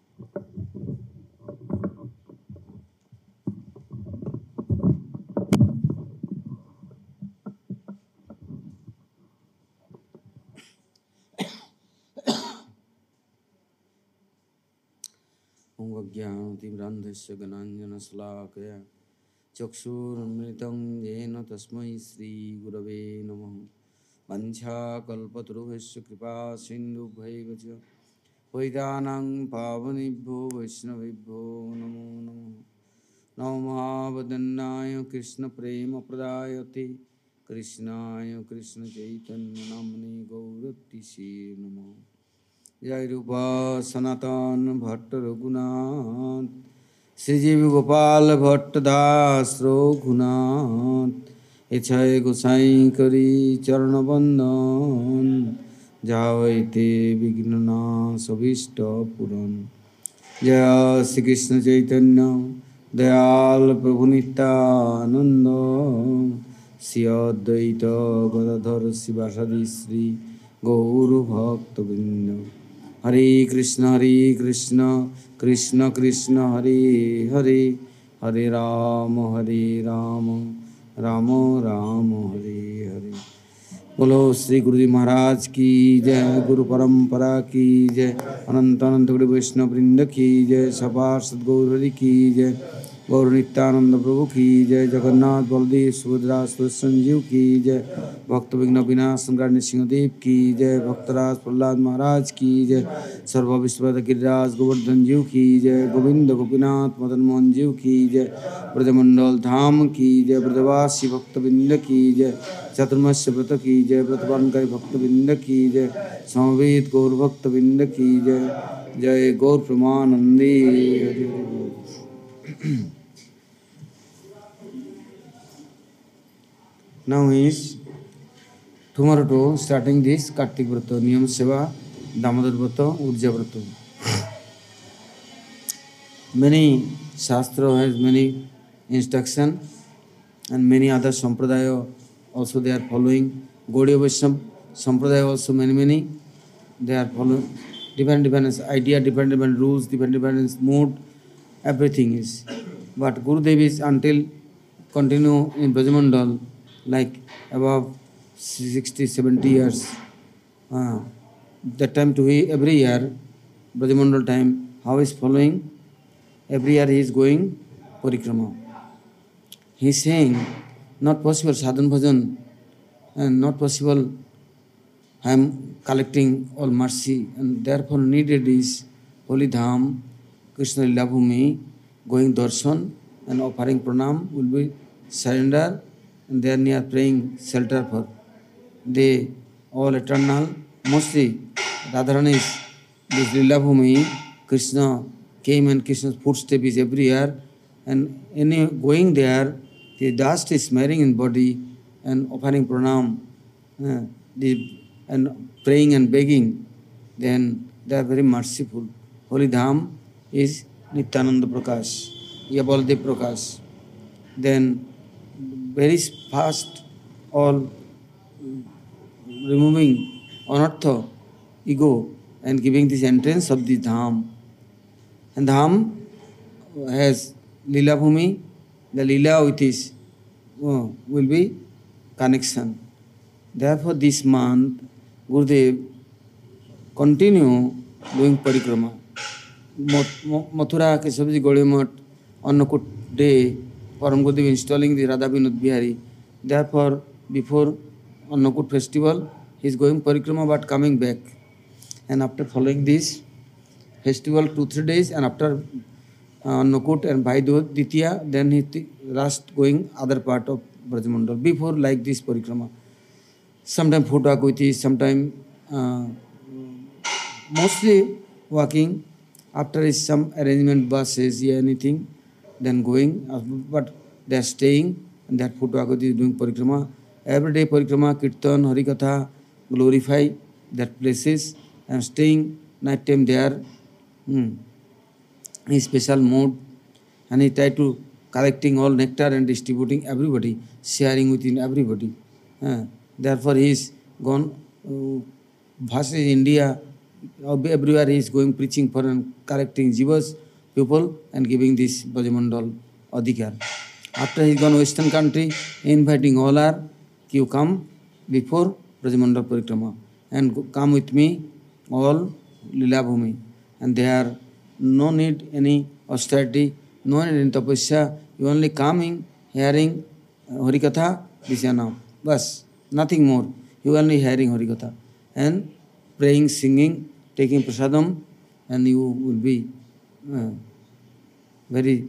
Ongagyanatibrandhasya gananjana salakaya chakshurunmritam yena tasmai Sri Gurave Namaha. Vancha kalpatarubhasya kripa sindhu bhaivacha Vaidanang pavanibho vaishnavibho namo namo. Namo Mahavadannaya Krishna prema pradayate Krishnaya Krishna chaitanya namane gauratise namo. Jai Rupa Sanatan Bhatta Raghunath Sri Jiva Gopal Bhatta Das Raghunath Echai Gosai Kari Charana Bandhan Javaite Vignana Savishta Puran. Jai Sri Krishna Chaitanya Dayal Prabhu Nityananda Sri Advaita Gadadhar Sivasadi Sri Gauru Bhakta Vrinda. Hare Krishna, Krishna Krishna, Hare Hare, Hare Rama, Rama Rama, Hare Hare. बोलो श्री गुरुदेव महाराज की जय, गुरु परंपरा की जय, अनंत अनंत गुरु वैष्णव वृंद की जय, सपार सद्गौर हरि की जय, गौर नित्यानंद प्रभु की जय, जगन्नाथ बलदेव सुभद्रा संजीव की जय, भक्त विघ्न विनाश संग्राम सिंहदेव की जय, भक्तराज प्रहलाद महाराज की जय, सर्व विश्व गिरिराज गोवर्धन जीव की जय, गोविंद गोपीनाथ मदन मोहन जीव की जय, ब्रजमंडल धाम की जय, ब्रजवासी भक्तबिंद की जय, चतुर्मस्य व्रत की जय, व्रतपालनकारी भक्तबिंद की जय, समवेत गौर भक्तबिंद की जय, जय गौर प्रमानंदे Hari Hari. Now is tomorrow to starting this Kartik Vrata, Niyam Seva, Damodar Vrata, Urja Vrata. Many Shastra has many instruction and many other Sampradaya also they are following. Gaudiya Vaishnava Sampradaya also many they are following. Different idea, different rules, different mood, everything is. But Gurudev is until continue in Brajamandal like above 60, 70 years. That time to be every year, Brajamandal time, how is following? Every year he is going Parikrama. He is saying, not possible sadhan bhajan, and not possible I am collecting all mercy, and therefore needed is Holy Dham, Krishna Lila Bhumi, going darshan and offering pranam will be surrender, and they are near praying shelter for. They all eternal, mostly Radharani is this Lila Bhumi, Krishna came and Krishna's footstep is every year, and any going there, the dust is smearing in body and offering pranam, and praying and begging, then they are very merciful. Holy Dham is Nityananda Prakash, Baladev Prakash. Then very fast all removing anartha, ego, and giving this entrance of the Dham. And Dham has Lila Bhumi, the Lila with his will be connection. Therefore this month Gurudev continue doing parikrama. Mathura Keshavji Gaudiya Math, Annakut day, Param Gurudev installing the Radha Vinod Bihari. Therefore, before Annakut festival, he is going parikrama but coming back. And after following this festival 2-3 days, and after Annakut and Bhai Ditya, then he last going other part of Brajamandal. Before like this parikrama, sometime photo akuti, sometime mostly walking. After is some arrangement, buses, yeah, anything, then going. But they are staying, and that photo akuti is doing parikrama. Every day parikrama, kirtan, harikatha, glorify that places, and staying night time there. In special mode, and he tried to collecting all nectar and distributing everybody, sharing within everybody. Therefore, he is gone vast India, everywhere he is going preaching for and collecting jivas, people, and giving this Brajamandal Adhikar. After he is gone Western country, inviting all are, you come before Brajamandal Parikrama and come with me, all Lila Bhumi. And there no need any austerity, no need any tapasya, you only coming, hearing Harikatha, this is now. Bas, nothing more. You only hearing Harikatha and praying, singing, taking prasadam, and you will be very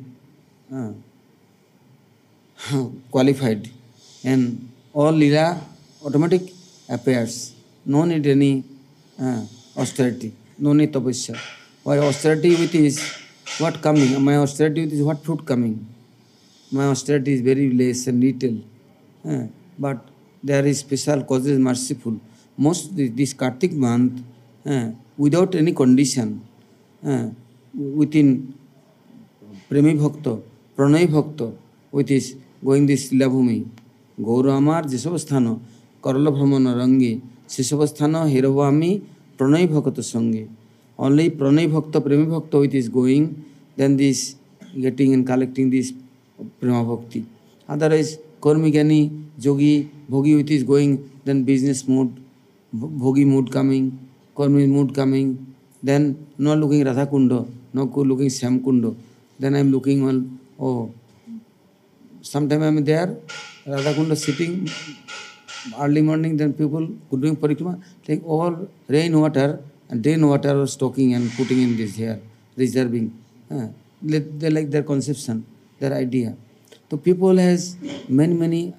qualified. And all lila automatic appears. No need any austerity, no need tapasya. Why austerity with is what coming? My austerity with is what fruit coming? My austerity is very less and little. But there is special causes merciful. Most this Kartik month, without any condition, within Premi Bhakta, Pranay Bhakta, with is going this Labhumi, Gaura Amar, Jesavasthana, Karala Brahmana Rangi, Sesavasthana, Hiravami, Pranay Bhakta Sangi. Only Pranay Bhakta, Premi Bhakta with is going, then this getting and collecting this Prema Bhakti. Otherwise, Karmigani, Jogi, Bhogi with is going, then business mood, Bhogi mood coming, Karmi mood coming, then not looking Radha Kunda, not looking Syam Kunda. Then I am looking on, oh, sometime I am there, Radha Kunda sitting, early morning, then people doing parikrama, take all rain water and drain water or stocking and putting in this here, reserving. They like their conception, their idea. So people has many,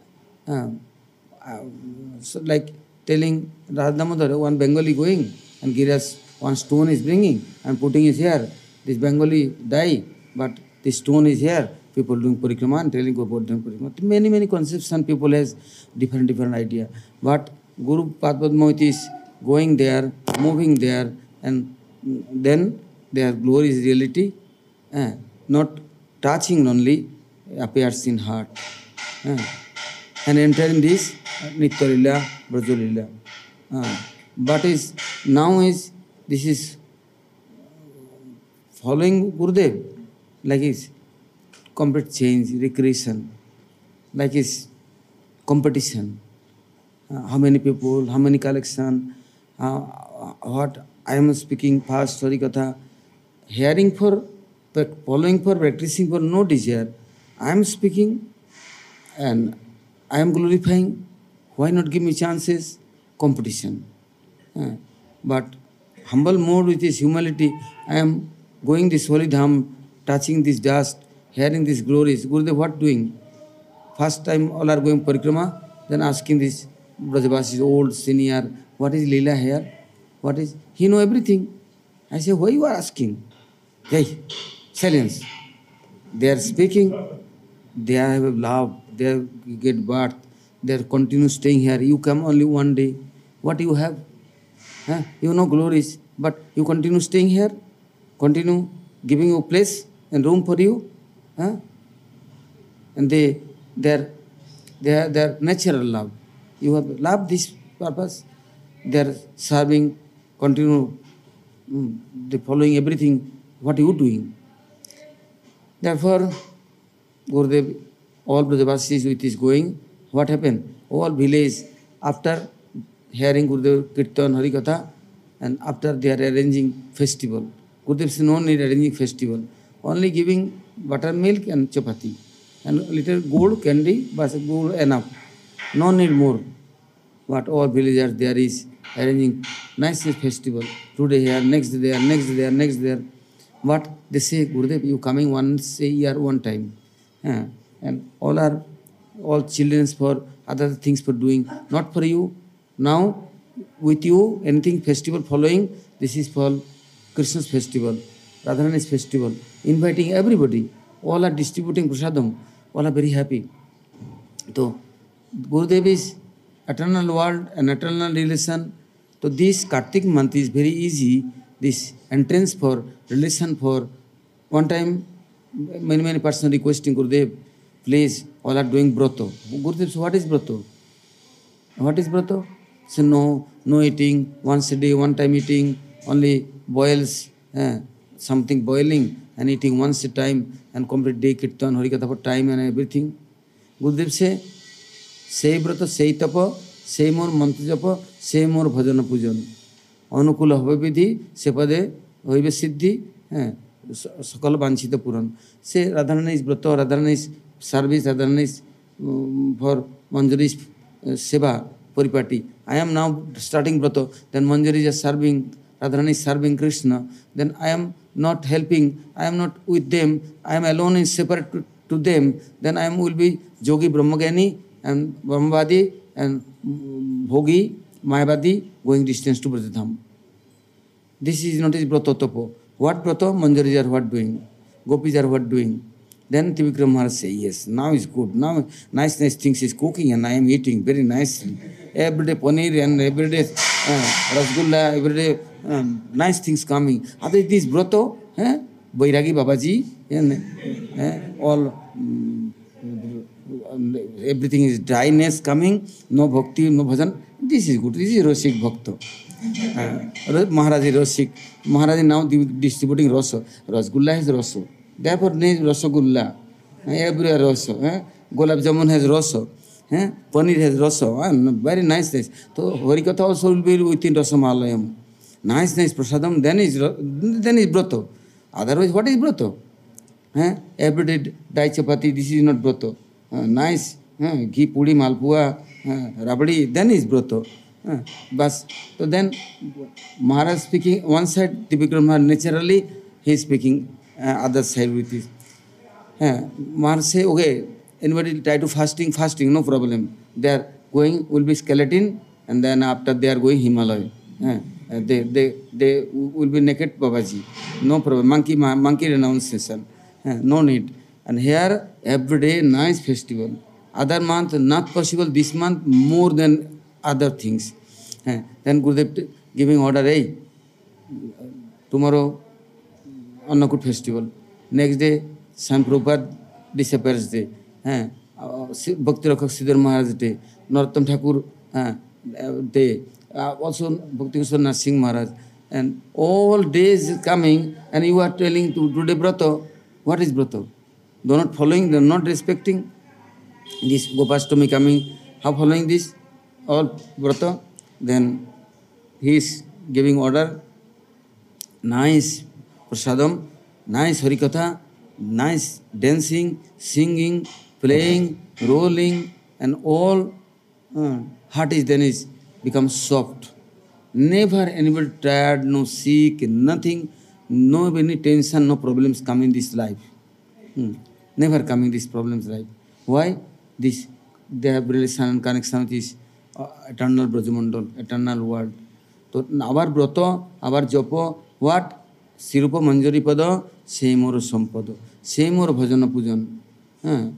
so like telling Radha Damodar, one Bengali going and Giras, one stone is bringing and putting it here. This Bengali die, but this stone is here. People doing parikrama and telling about doing parikrama. Many conception people has different idea. But Guru Padma is going there, moving there, and then their glory is reality, not touching only, appears in heart. And entering this Nitya Lila, Braja Lila. But is now is this is following Gurudev, like his complete change, recreation, like his competition. How many people, how many collection, what I am speaking fast, Harikatha, hearing for, following for, practicing for no desire. I am speaking and I am glorifying. Why not give me chances? Competition. But humble mode with his humility, I am going this holy dham, touching this dust, hearing these glories. Gurudev, what doing? First time all are going parikrama, then asking this Brajavasis, old, senior, what is Leela here? What is? He know everything. I say, why you are asking? Hey, silence. They are speaking, they have love, they get birth, they are continue staying here. You come only one day. What you have? You know glories, but you continue staying here, continue giving you place and room for you. And their natural love. You have loved this purpose. They are serving, continue they following everything, what you doing. Therefore, Gurudev, all Brajavasis with his going, what happened? All village, after hearing Gurudev Kirtan, Harikatha, and after they are arranging festival. Gurudev says no need arranging festival, only giving buttermilk and chapati and little gold candy, but gold enough, no need more. But all villagers there is arranging nice festival. Today here, next day there, next day there, next day there. But they say, Gurudev, you coming once a year, one time. And all children's for other things for doing, not for you. Now, with you, anything festival following, this is for Krishna's festival, Radharani's festival, inviting everybody. All are distributing prasadam. All are very happy. So, Gurudev is eternal world and eternal relation. So, this Kartik month is very easy. This entrance for relation for one time, many persons requesting Gurudev, please, all are doing broto. Gurudev, so what is broto? What is broto? So no eating, once a day, one time eating, only boils, something boiling and eating once a time and complete day kirtan, harikatha for time and everything. Gurudev say, sei broto, sei tapa, sei more mantra japa, sei more bhajana pujan. Anukula hobe vidhi, sepade hoibe siddhi, sakala banchita puran. Say Radharani is broto, Radharani is service, Radharani is for Manjari's seva, paripati. I am now starting broto, then Manjari is serving, Radharani is serving Krishna, then I am not helping, I am not with them, I am alone and separate to them, then I will be Jogi Brahmagani and Brahmavadi and Bhogi, Mayavadi going distance to Brajadham. This is not his broto topo. What broto? Manjaris are what doing? Gopis are what doing? Then Trivikram Maharaj say, yes, now is good. Now nice things is cooking and I am eating very nicely. Every day paneer and every day rasgulla, every day nice things coming. Other this broto, Bairagi Babaji, and all everything is dryness coming, no bhakti, no bhajan. This is good. This is Rosik Bhakta. Maharaj is Rosik. Maharaj is now distributing Rosso. Rasgulla has Rosso. Therefore, name Rasagulla. Everywhere Rosso. Gulab Jamun has Rosso. Paneer has Rosso. Very nice. So, Harikatha also will be within Rasamalayam. Nice prasadam. Then is broto. Otherwise, what is broto? Every day, dai chapati, this is not broto. Nice. Ghee, puri, malpua, rabdi, then is broto. But so then Maharaj speaking one side, Trivikram Maharaj naturally he is speaking other side with his. Maharaj say, okay, anybody try to fasting, no problem. They are going, will be skeleton, and then after they are going Himalaya. They will be naked Babaji. No problem. Monkey renunciation. No need. And here every day nice festival. Other month not possible. This month more than other things. Then Gurudev giving order, hey, tomorrow Annakut festival. Next day, Swami Prabhupada disappears day. Bhakti Rakhak Siddhar Maharaj day. Narottam Thakur day. Also Bhakti Kishore Narsingh Maharaj. And all days is coming and you are telling to today Brato. What is Brato? They are not following, they are not respecting. This Gopastami coming, how following this? All Brato. Then he is giving order. Nice prasadam, nice harikatha, nice dancing, singing, playing, rolling, and all heart is then is become soft. Never anybody tired, no sick, nothing, no any tension, no problems come in this life. Never coming these problems life. Why? This they have relation and connection with this eternal Brajamandal, eternal world. So our broto, our jopo, what? Sirupa Manjari Pada, same or Sampada, same or Bhajana Pujan.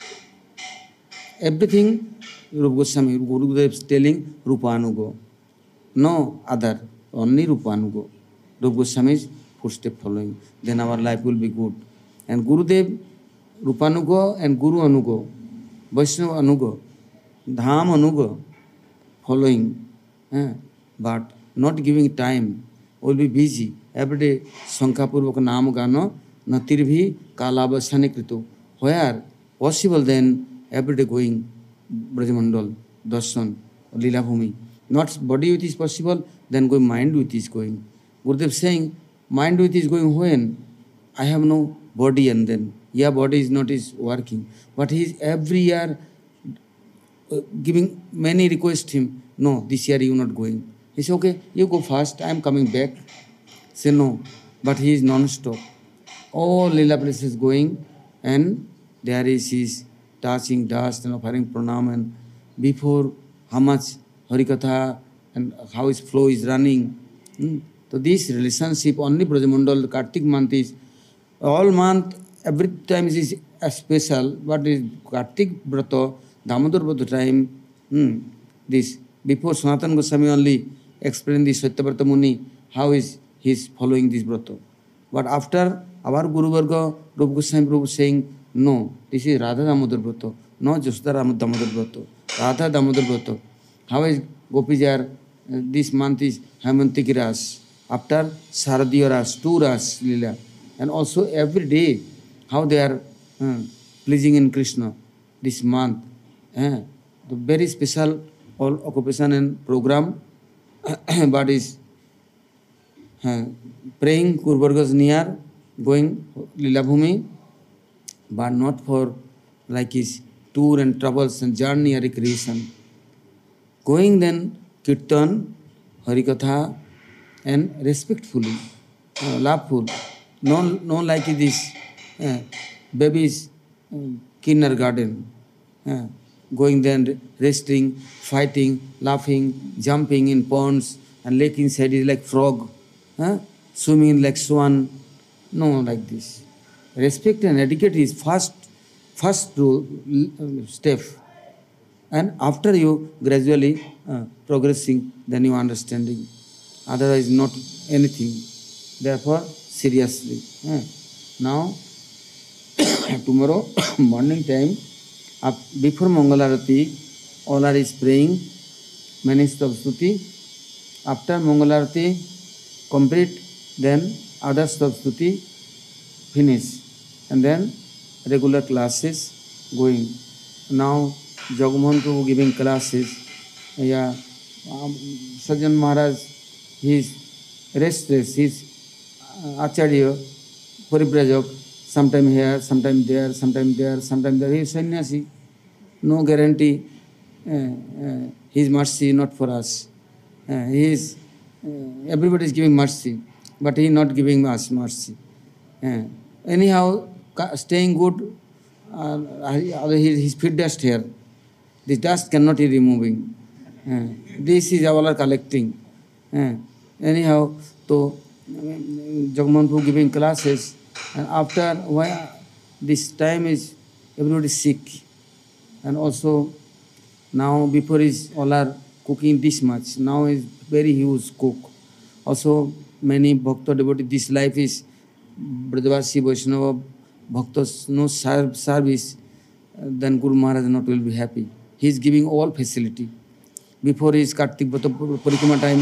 Everything Rupa Goswami, Gurudev is telling Rupanugo. No other, only Rupanugo. Rupa Goswami's footstep following. Then our life will be good. And Gurudev, Rupanugo and Guru Anugo, Vaishnava Anugo, Dham Anugo, following. But not giving time, will be busy. Every day, Sankapurvaka Nam Gano, Natirvi, Kalabasani Kritu. Where possible then, every day going Brajamandal, Darshan, Lila Bhumi. Not body with is possible, then going mind with is going. Gurudev saying, mind with is going when? I have no body, and then, yeah, body is not is working. But he is every year giving many requests him, no, this year you not going. He said, okay, you go first, I am coming back. Say no, but he is non-stop. All Leela places going, and there is his touching dust and offering pranam, and before how much Harikatha and how his flow is running. So this relationship, only Brajamandal, Kartik month is, all month, every time is special, but is Kartik Brata, Damodar Brata time, this, before Sanatana Goswami only explained this Satyavrata Muni, how is he is following this Brata. But after our Guru Varga, Rupa Goswami Prabhu saying, no, this is Radha Damodar Brata, not Jasudha Damodar Brata, Radha Damodar Brata. How is Gopijar, this month is Hemantiki Ras, after Saradiya Ras, 2 Ras Leela, and also every day, how they are pleasing in Krishna, this month. The very special all occupation and program, but is praying Kurvargas near, going Leela Bhumi, but not for like his tour and travels and journey or recreation. Going then Kirtan, Harikatha, and respectfully, loveful, no like this baby's kindergarten. Going then resting, fighting, laughing, jumping in ponds, and lake inside is like frog, swimming like swan. No, like this. Respect and etiquette is first rule, step. And after you gradually progressing, then you understanding. Otherwise not anything. Therefore, seriously. Now, tomorrow morning time, before Mangalarati, all are is praying, many Stuti. After Mangalarati complete, then other Stuti finish. And then regular classes going. Now, Jagmohan Prabhu giving classes. Yeah, Sajjan Maharaj, he is restless, he is Acharya, Paribrajak, sometime here, sometime there, sometime there, sometime there. He is sannyasi. No guarantee. His mercy not for us. Everybody is giving mercy, but he is not giving us mercy. Anyhow, staying good, his feet dust here. This dust cannot be removing. This is all are collecting. Anyhow, so Jagmohan Prabhu giving classes, and after this time is everybody sick, and also now before is all are cooking this much. Now is very huge cook. Also many bhakta devotees. This life is Brajavasi Vaishnava bhaktas no service. Then Guru Maharaj not will be happy. He is giving all facility. Before his Kartik Vrata Parikrama time,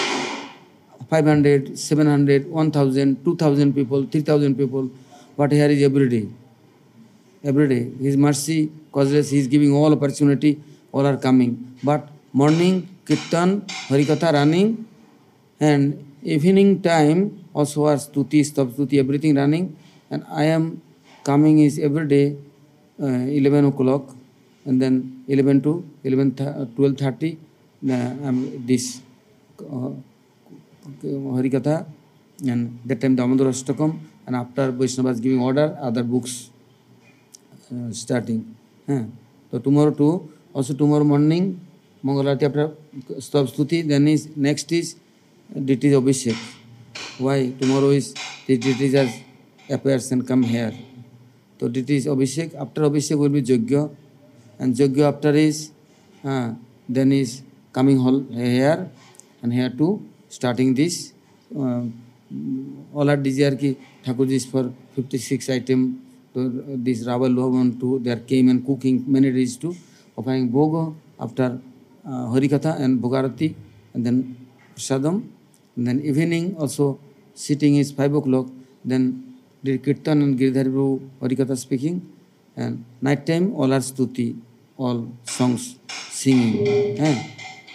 500, 700, 1,000, 2,000 people, 3,000 people. But here is every day. Every day. His mercy causes he is giving all opportunity, all are coming. But morning, Kirtan, Harikatha running, and evening time also are Stuti, Stuti, everything running. And I am coming is every day 11 o'clock, and then 11 to 12:30, this Harikatha, and that time Damodar Ashtakam, and after Vaishnavas giving order, other books starting. So tomorrow too, also tomorrow morning, Mangalarati after Stuti, then is next is deities Abhishek. Why? Tomorrow is the deities as appears and come here. So deities Abhishek, after Abhishek will be Yajna, and Yajna after is, then is coming here, and here too, starting this. All are desire ki Thakurji is for 56 item. So this Raval Lohavan too, there came and cooking many days too, offering Bhoga after Harikatha and Bhogarati, and then Prasadam, and then evening also sitting is 5 o'clock, then the Kirtan and Giridhari Prabhu Harikatha speaking, and night time all are Stuti, all songs singing.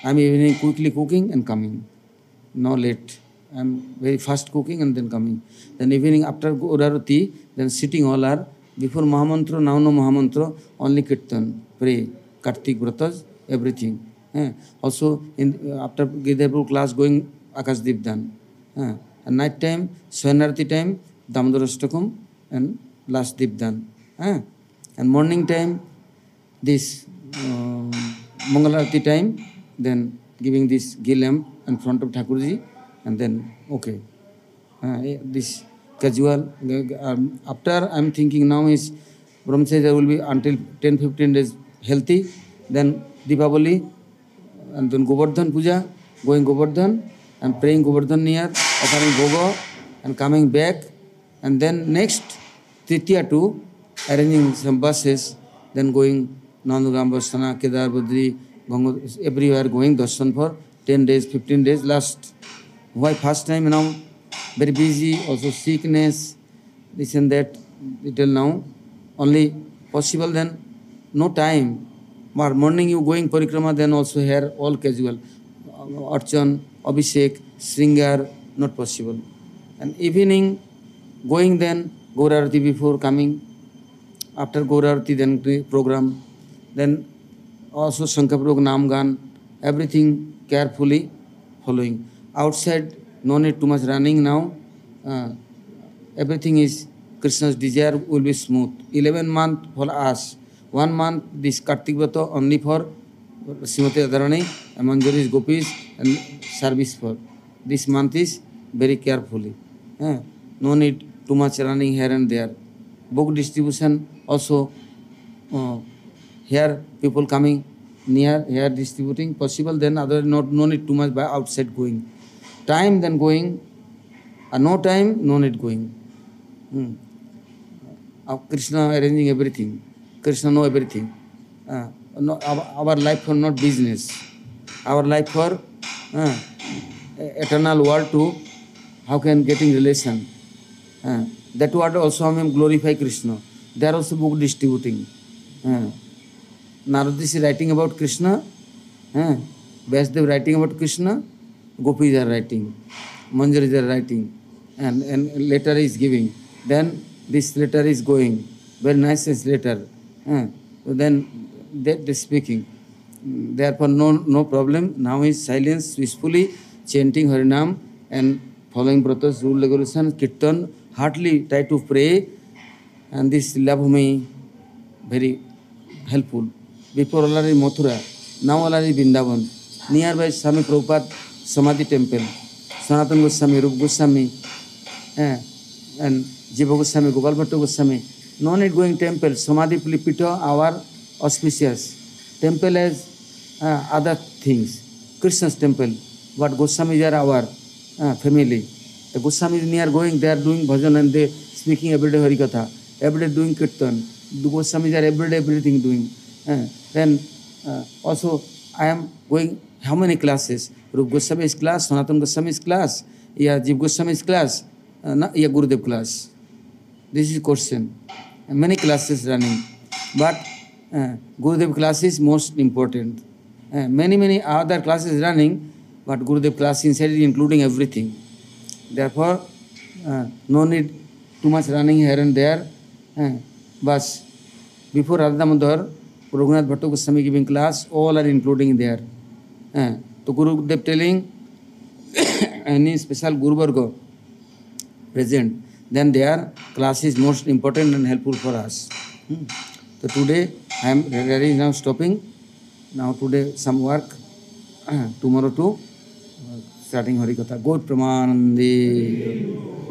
I'm evening quickly cooking and coming. No late. I'm very fast cooking and then coming. Then evening after Gaurarati, then sitting all are before Mahamantra, now no Mahamantra, only Kirtan, pray, Kartik Vratas, everything. Also after Girdhapur class going Akashdeep done. And night time, Swayanarati time, Damodarashtakam and last Deep done. And morning time, this Mangalarati time, then giving this ghee lamp in front of Thakurji, and then okay. This casual. After I'm thinking now is Brahmacharya will be until 10-15 days healthy. Then Deepavali, and then Govardhan Puja, going Govardhan and praying Govardhan near, offering Bhoga and coming back. And then next Tritiya to arranging some buses, then going Nandagam, Vasthana, Kedar, Badri, Gangotra, everywhere going darshan for 10 days, 15 days. Last, why first time now? Very busy, also sickness, this and that, till now. Only possible then, no time. Morning you going parikrama, then also here all casual. Archan, Abhishek, Sringar, not possible. And evening, going then, Gaurarati before coming. After Gaurarati, then program. Then also Shankaprog, Namgan, everything carefully following. Outside, no need too much running now. Everything is Krishna's desire will be smooth. 11 months for us. 1 month this Kartik Vrata only for Srimati Radharani, Manjari's Gopis and service for. This month is very carefully. No need too much running here and there. Book distribution also here people coming near here distributing possible, then other no need too much by outside going. Time then going, no time, no need going. Krishna arranging everything. Krishna know everything. Our life for not business. Our life for eternal world to how can getting relation. That word also I mean glorify Krishna. They are also book distributing. Narad is writing about Krishna. Vyasdev writing about Krishna. Gopis are writing. Manjaris are writing. And letter is giving. Then this letter is going. Very nice letter. Then they're speaking. Therefore no problem. Now is silence, peacefully chanting Harinam and following Vratas, rule, regulation, Kirtan. Heartily try to pray. And this Labhumi very helpful. Before all are in Mathura, now all are in Vrindavan. Nearby Swami Prabhupada Samadhi temple, Sanatana Goswami, Rupa Goswami, and Jiva Goswami, Gopal Bhatta Goswami. No need going temple. Samadhi Pitha, our auspicious. Temple has other things. Krishna's temple. But Goswamis are our family. The Goswamis near going, they are doing bhajan and they speaking everyday Harikatha. Everyday doing Kirtan. The Goswamis are everyday everything doing. Then also I am going how many classes? Rupa Goswami's class, Sanatana Goswami's class, Jiva Goswami's class, Gurudev class. This is question. Many classes running. But Gurudev class is most important. Many other classes running, but Gurudev class inside is including everything. Therefore, no need too much running here and there. But before Radha Damodar, Raghunath Bhatta Goswami giving class, all are including there. So Gurudev telling any special Guru Varga present, then their class is most important and helpful for us. So today I am really now stopping. Now today some work. Tomorrow too starting Harikatha. God Pramanandi.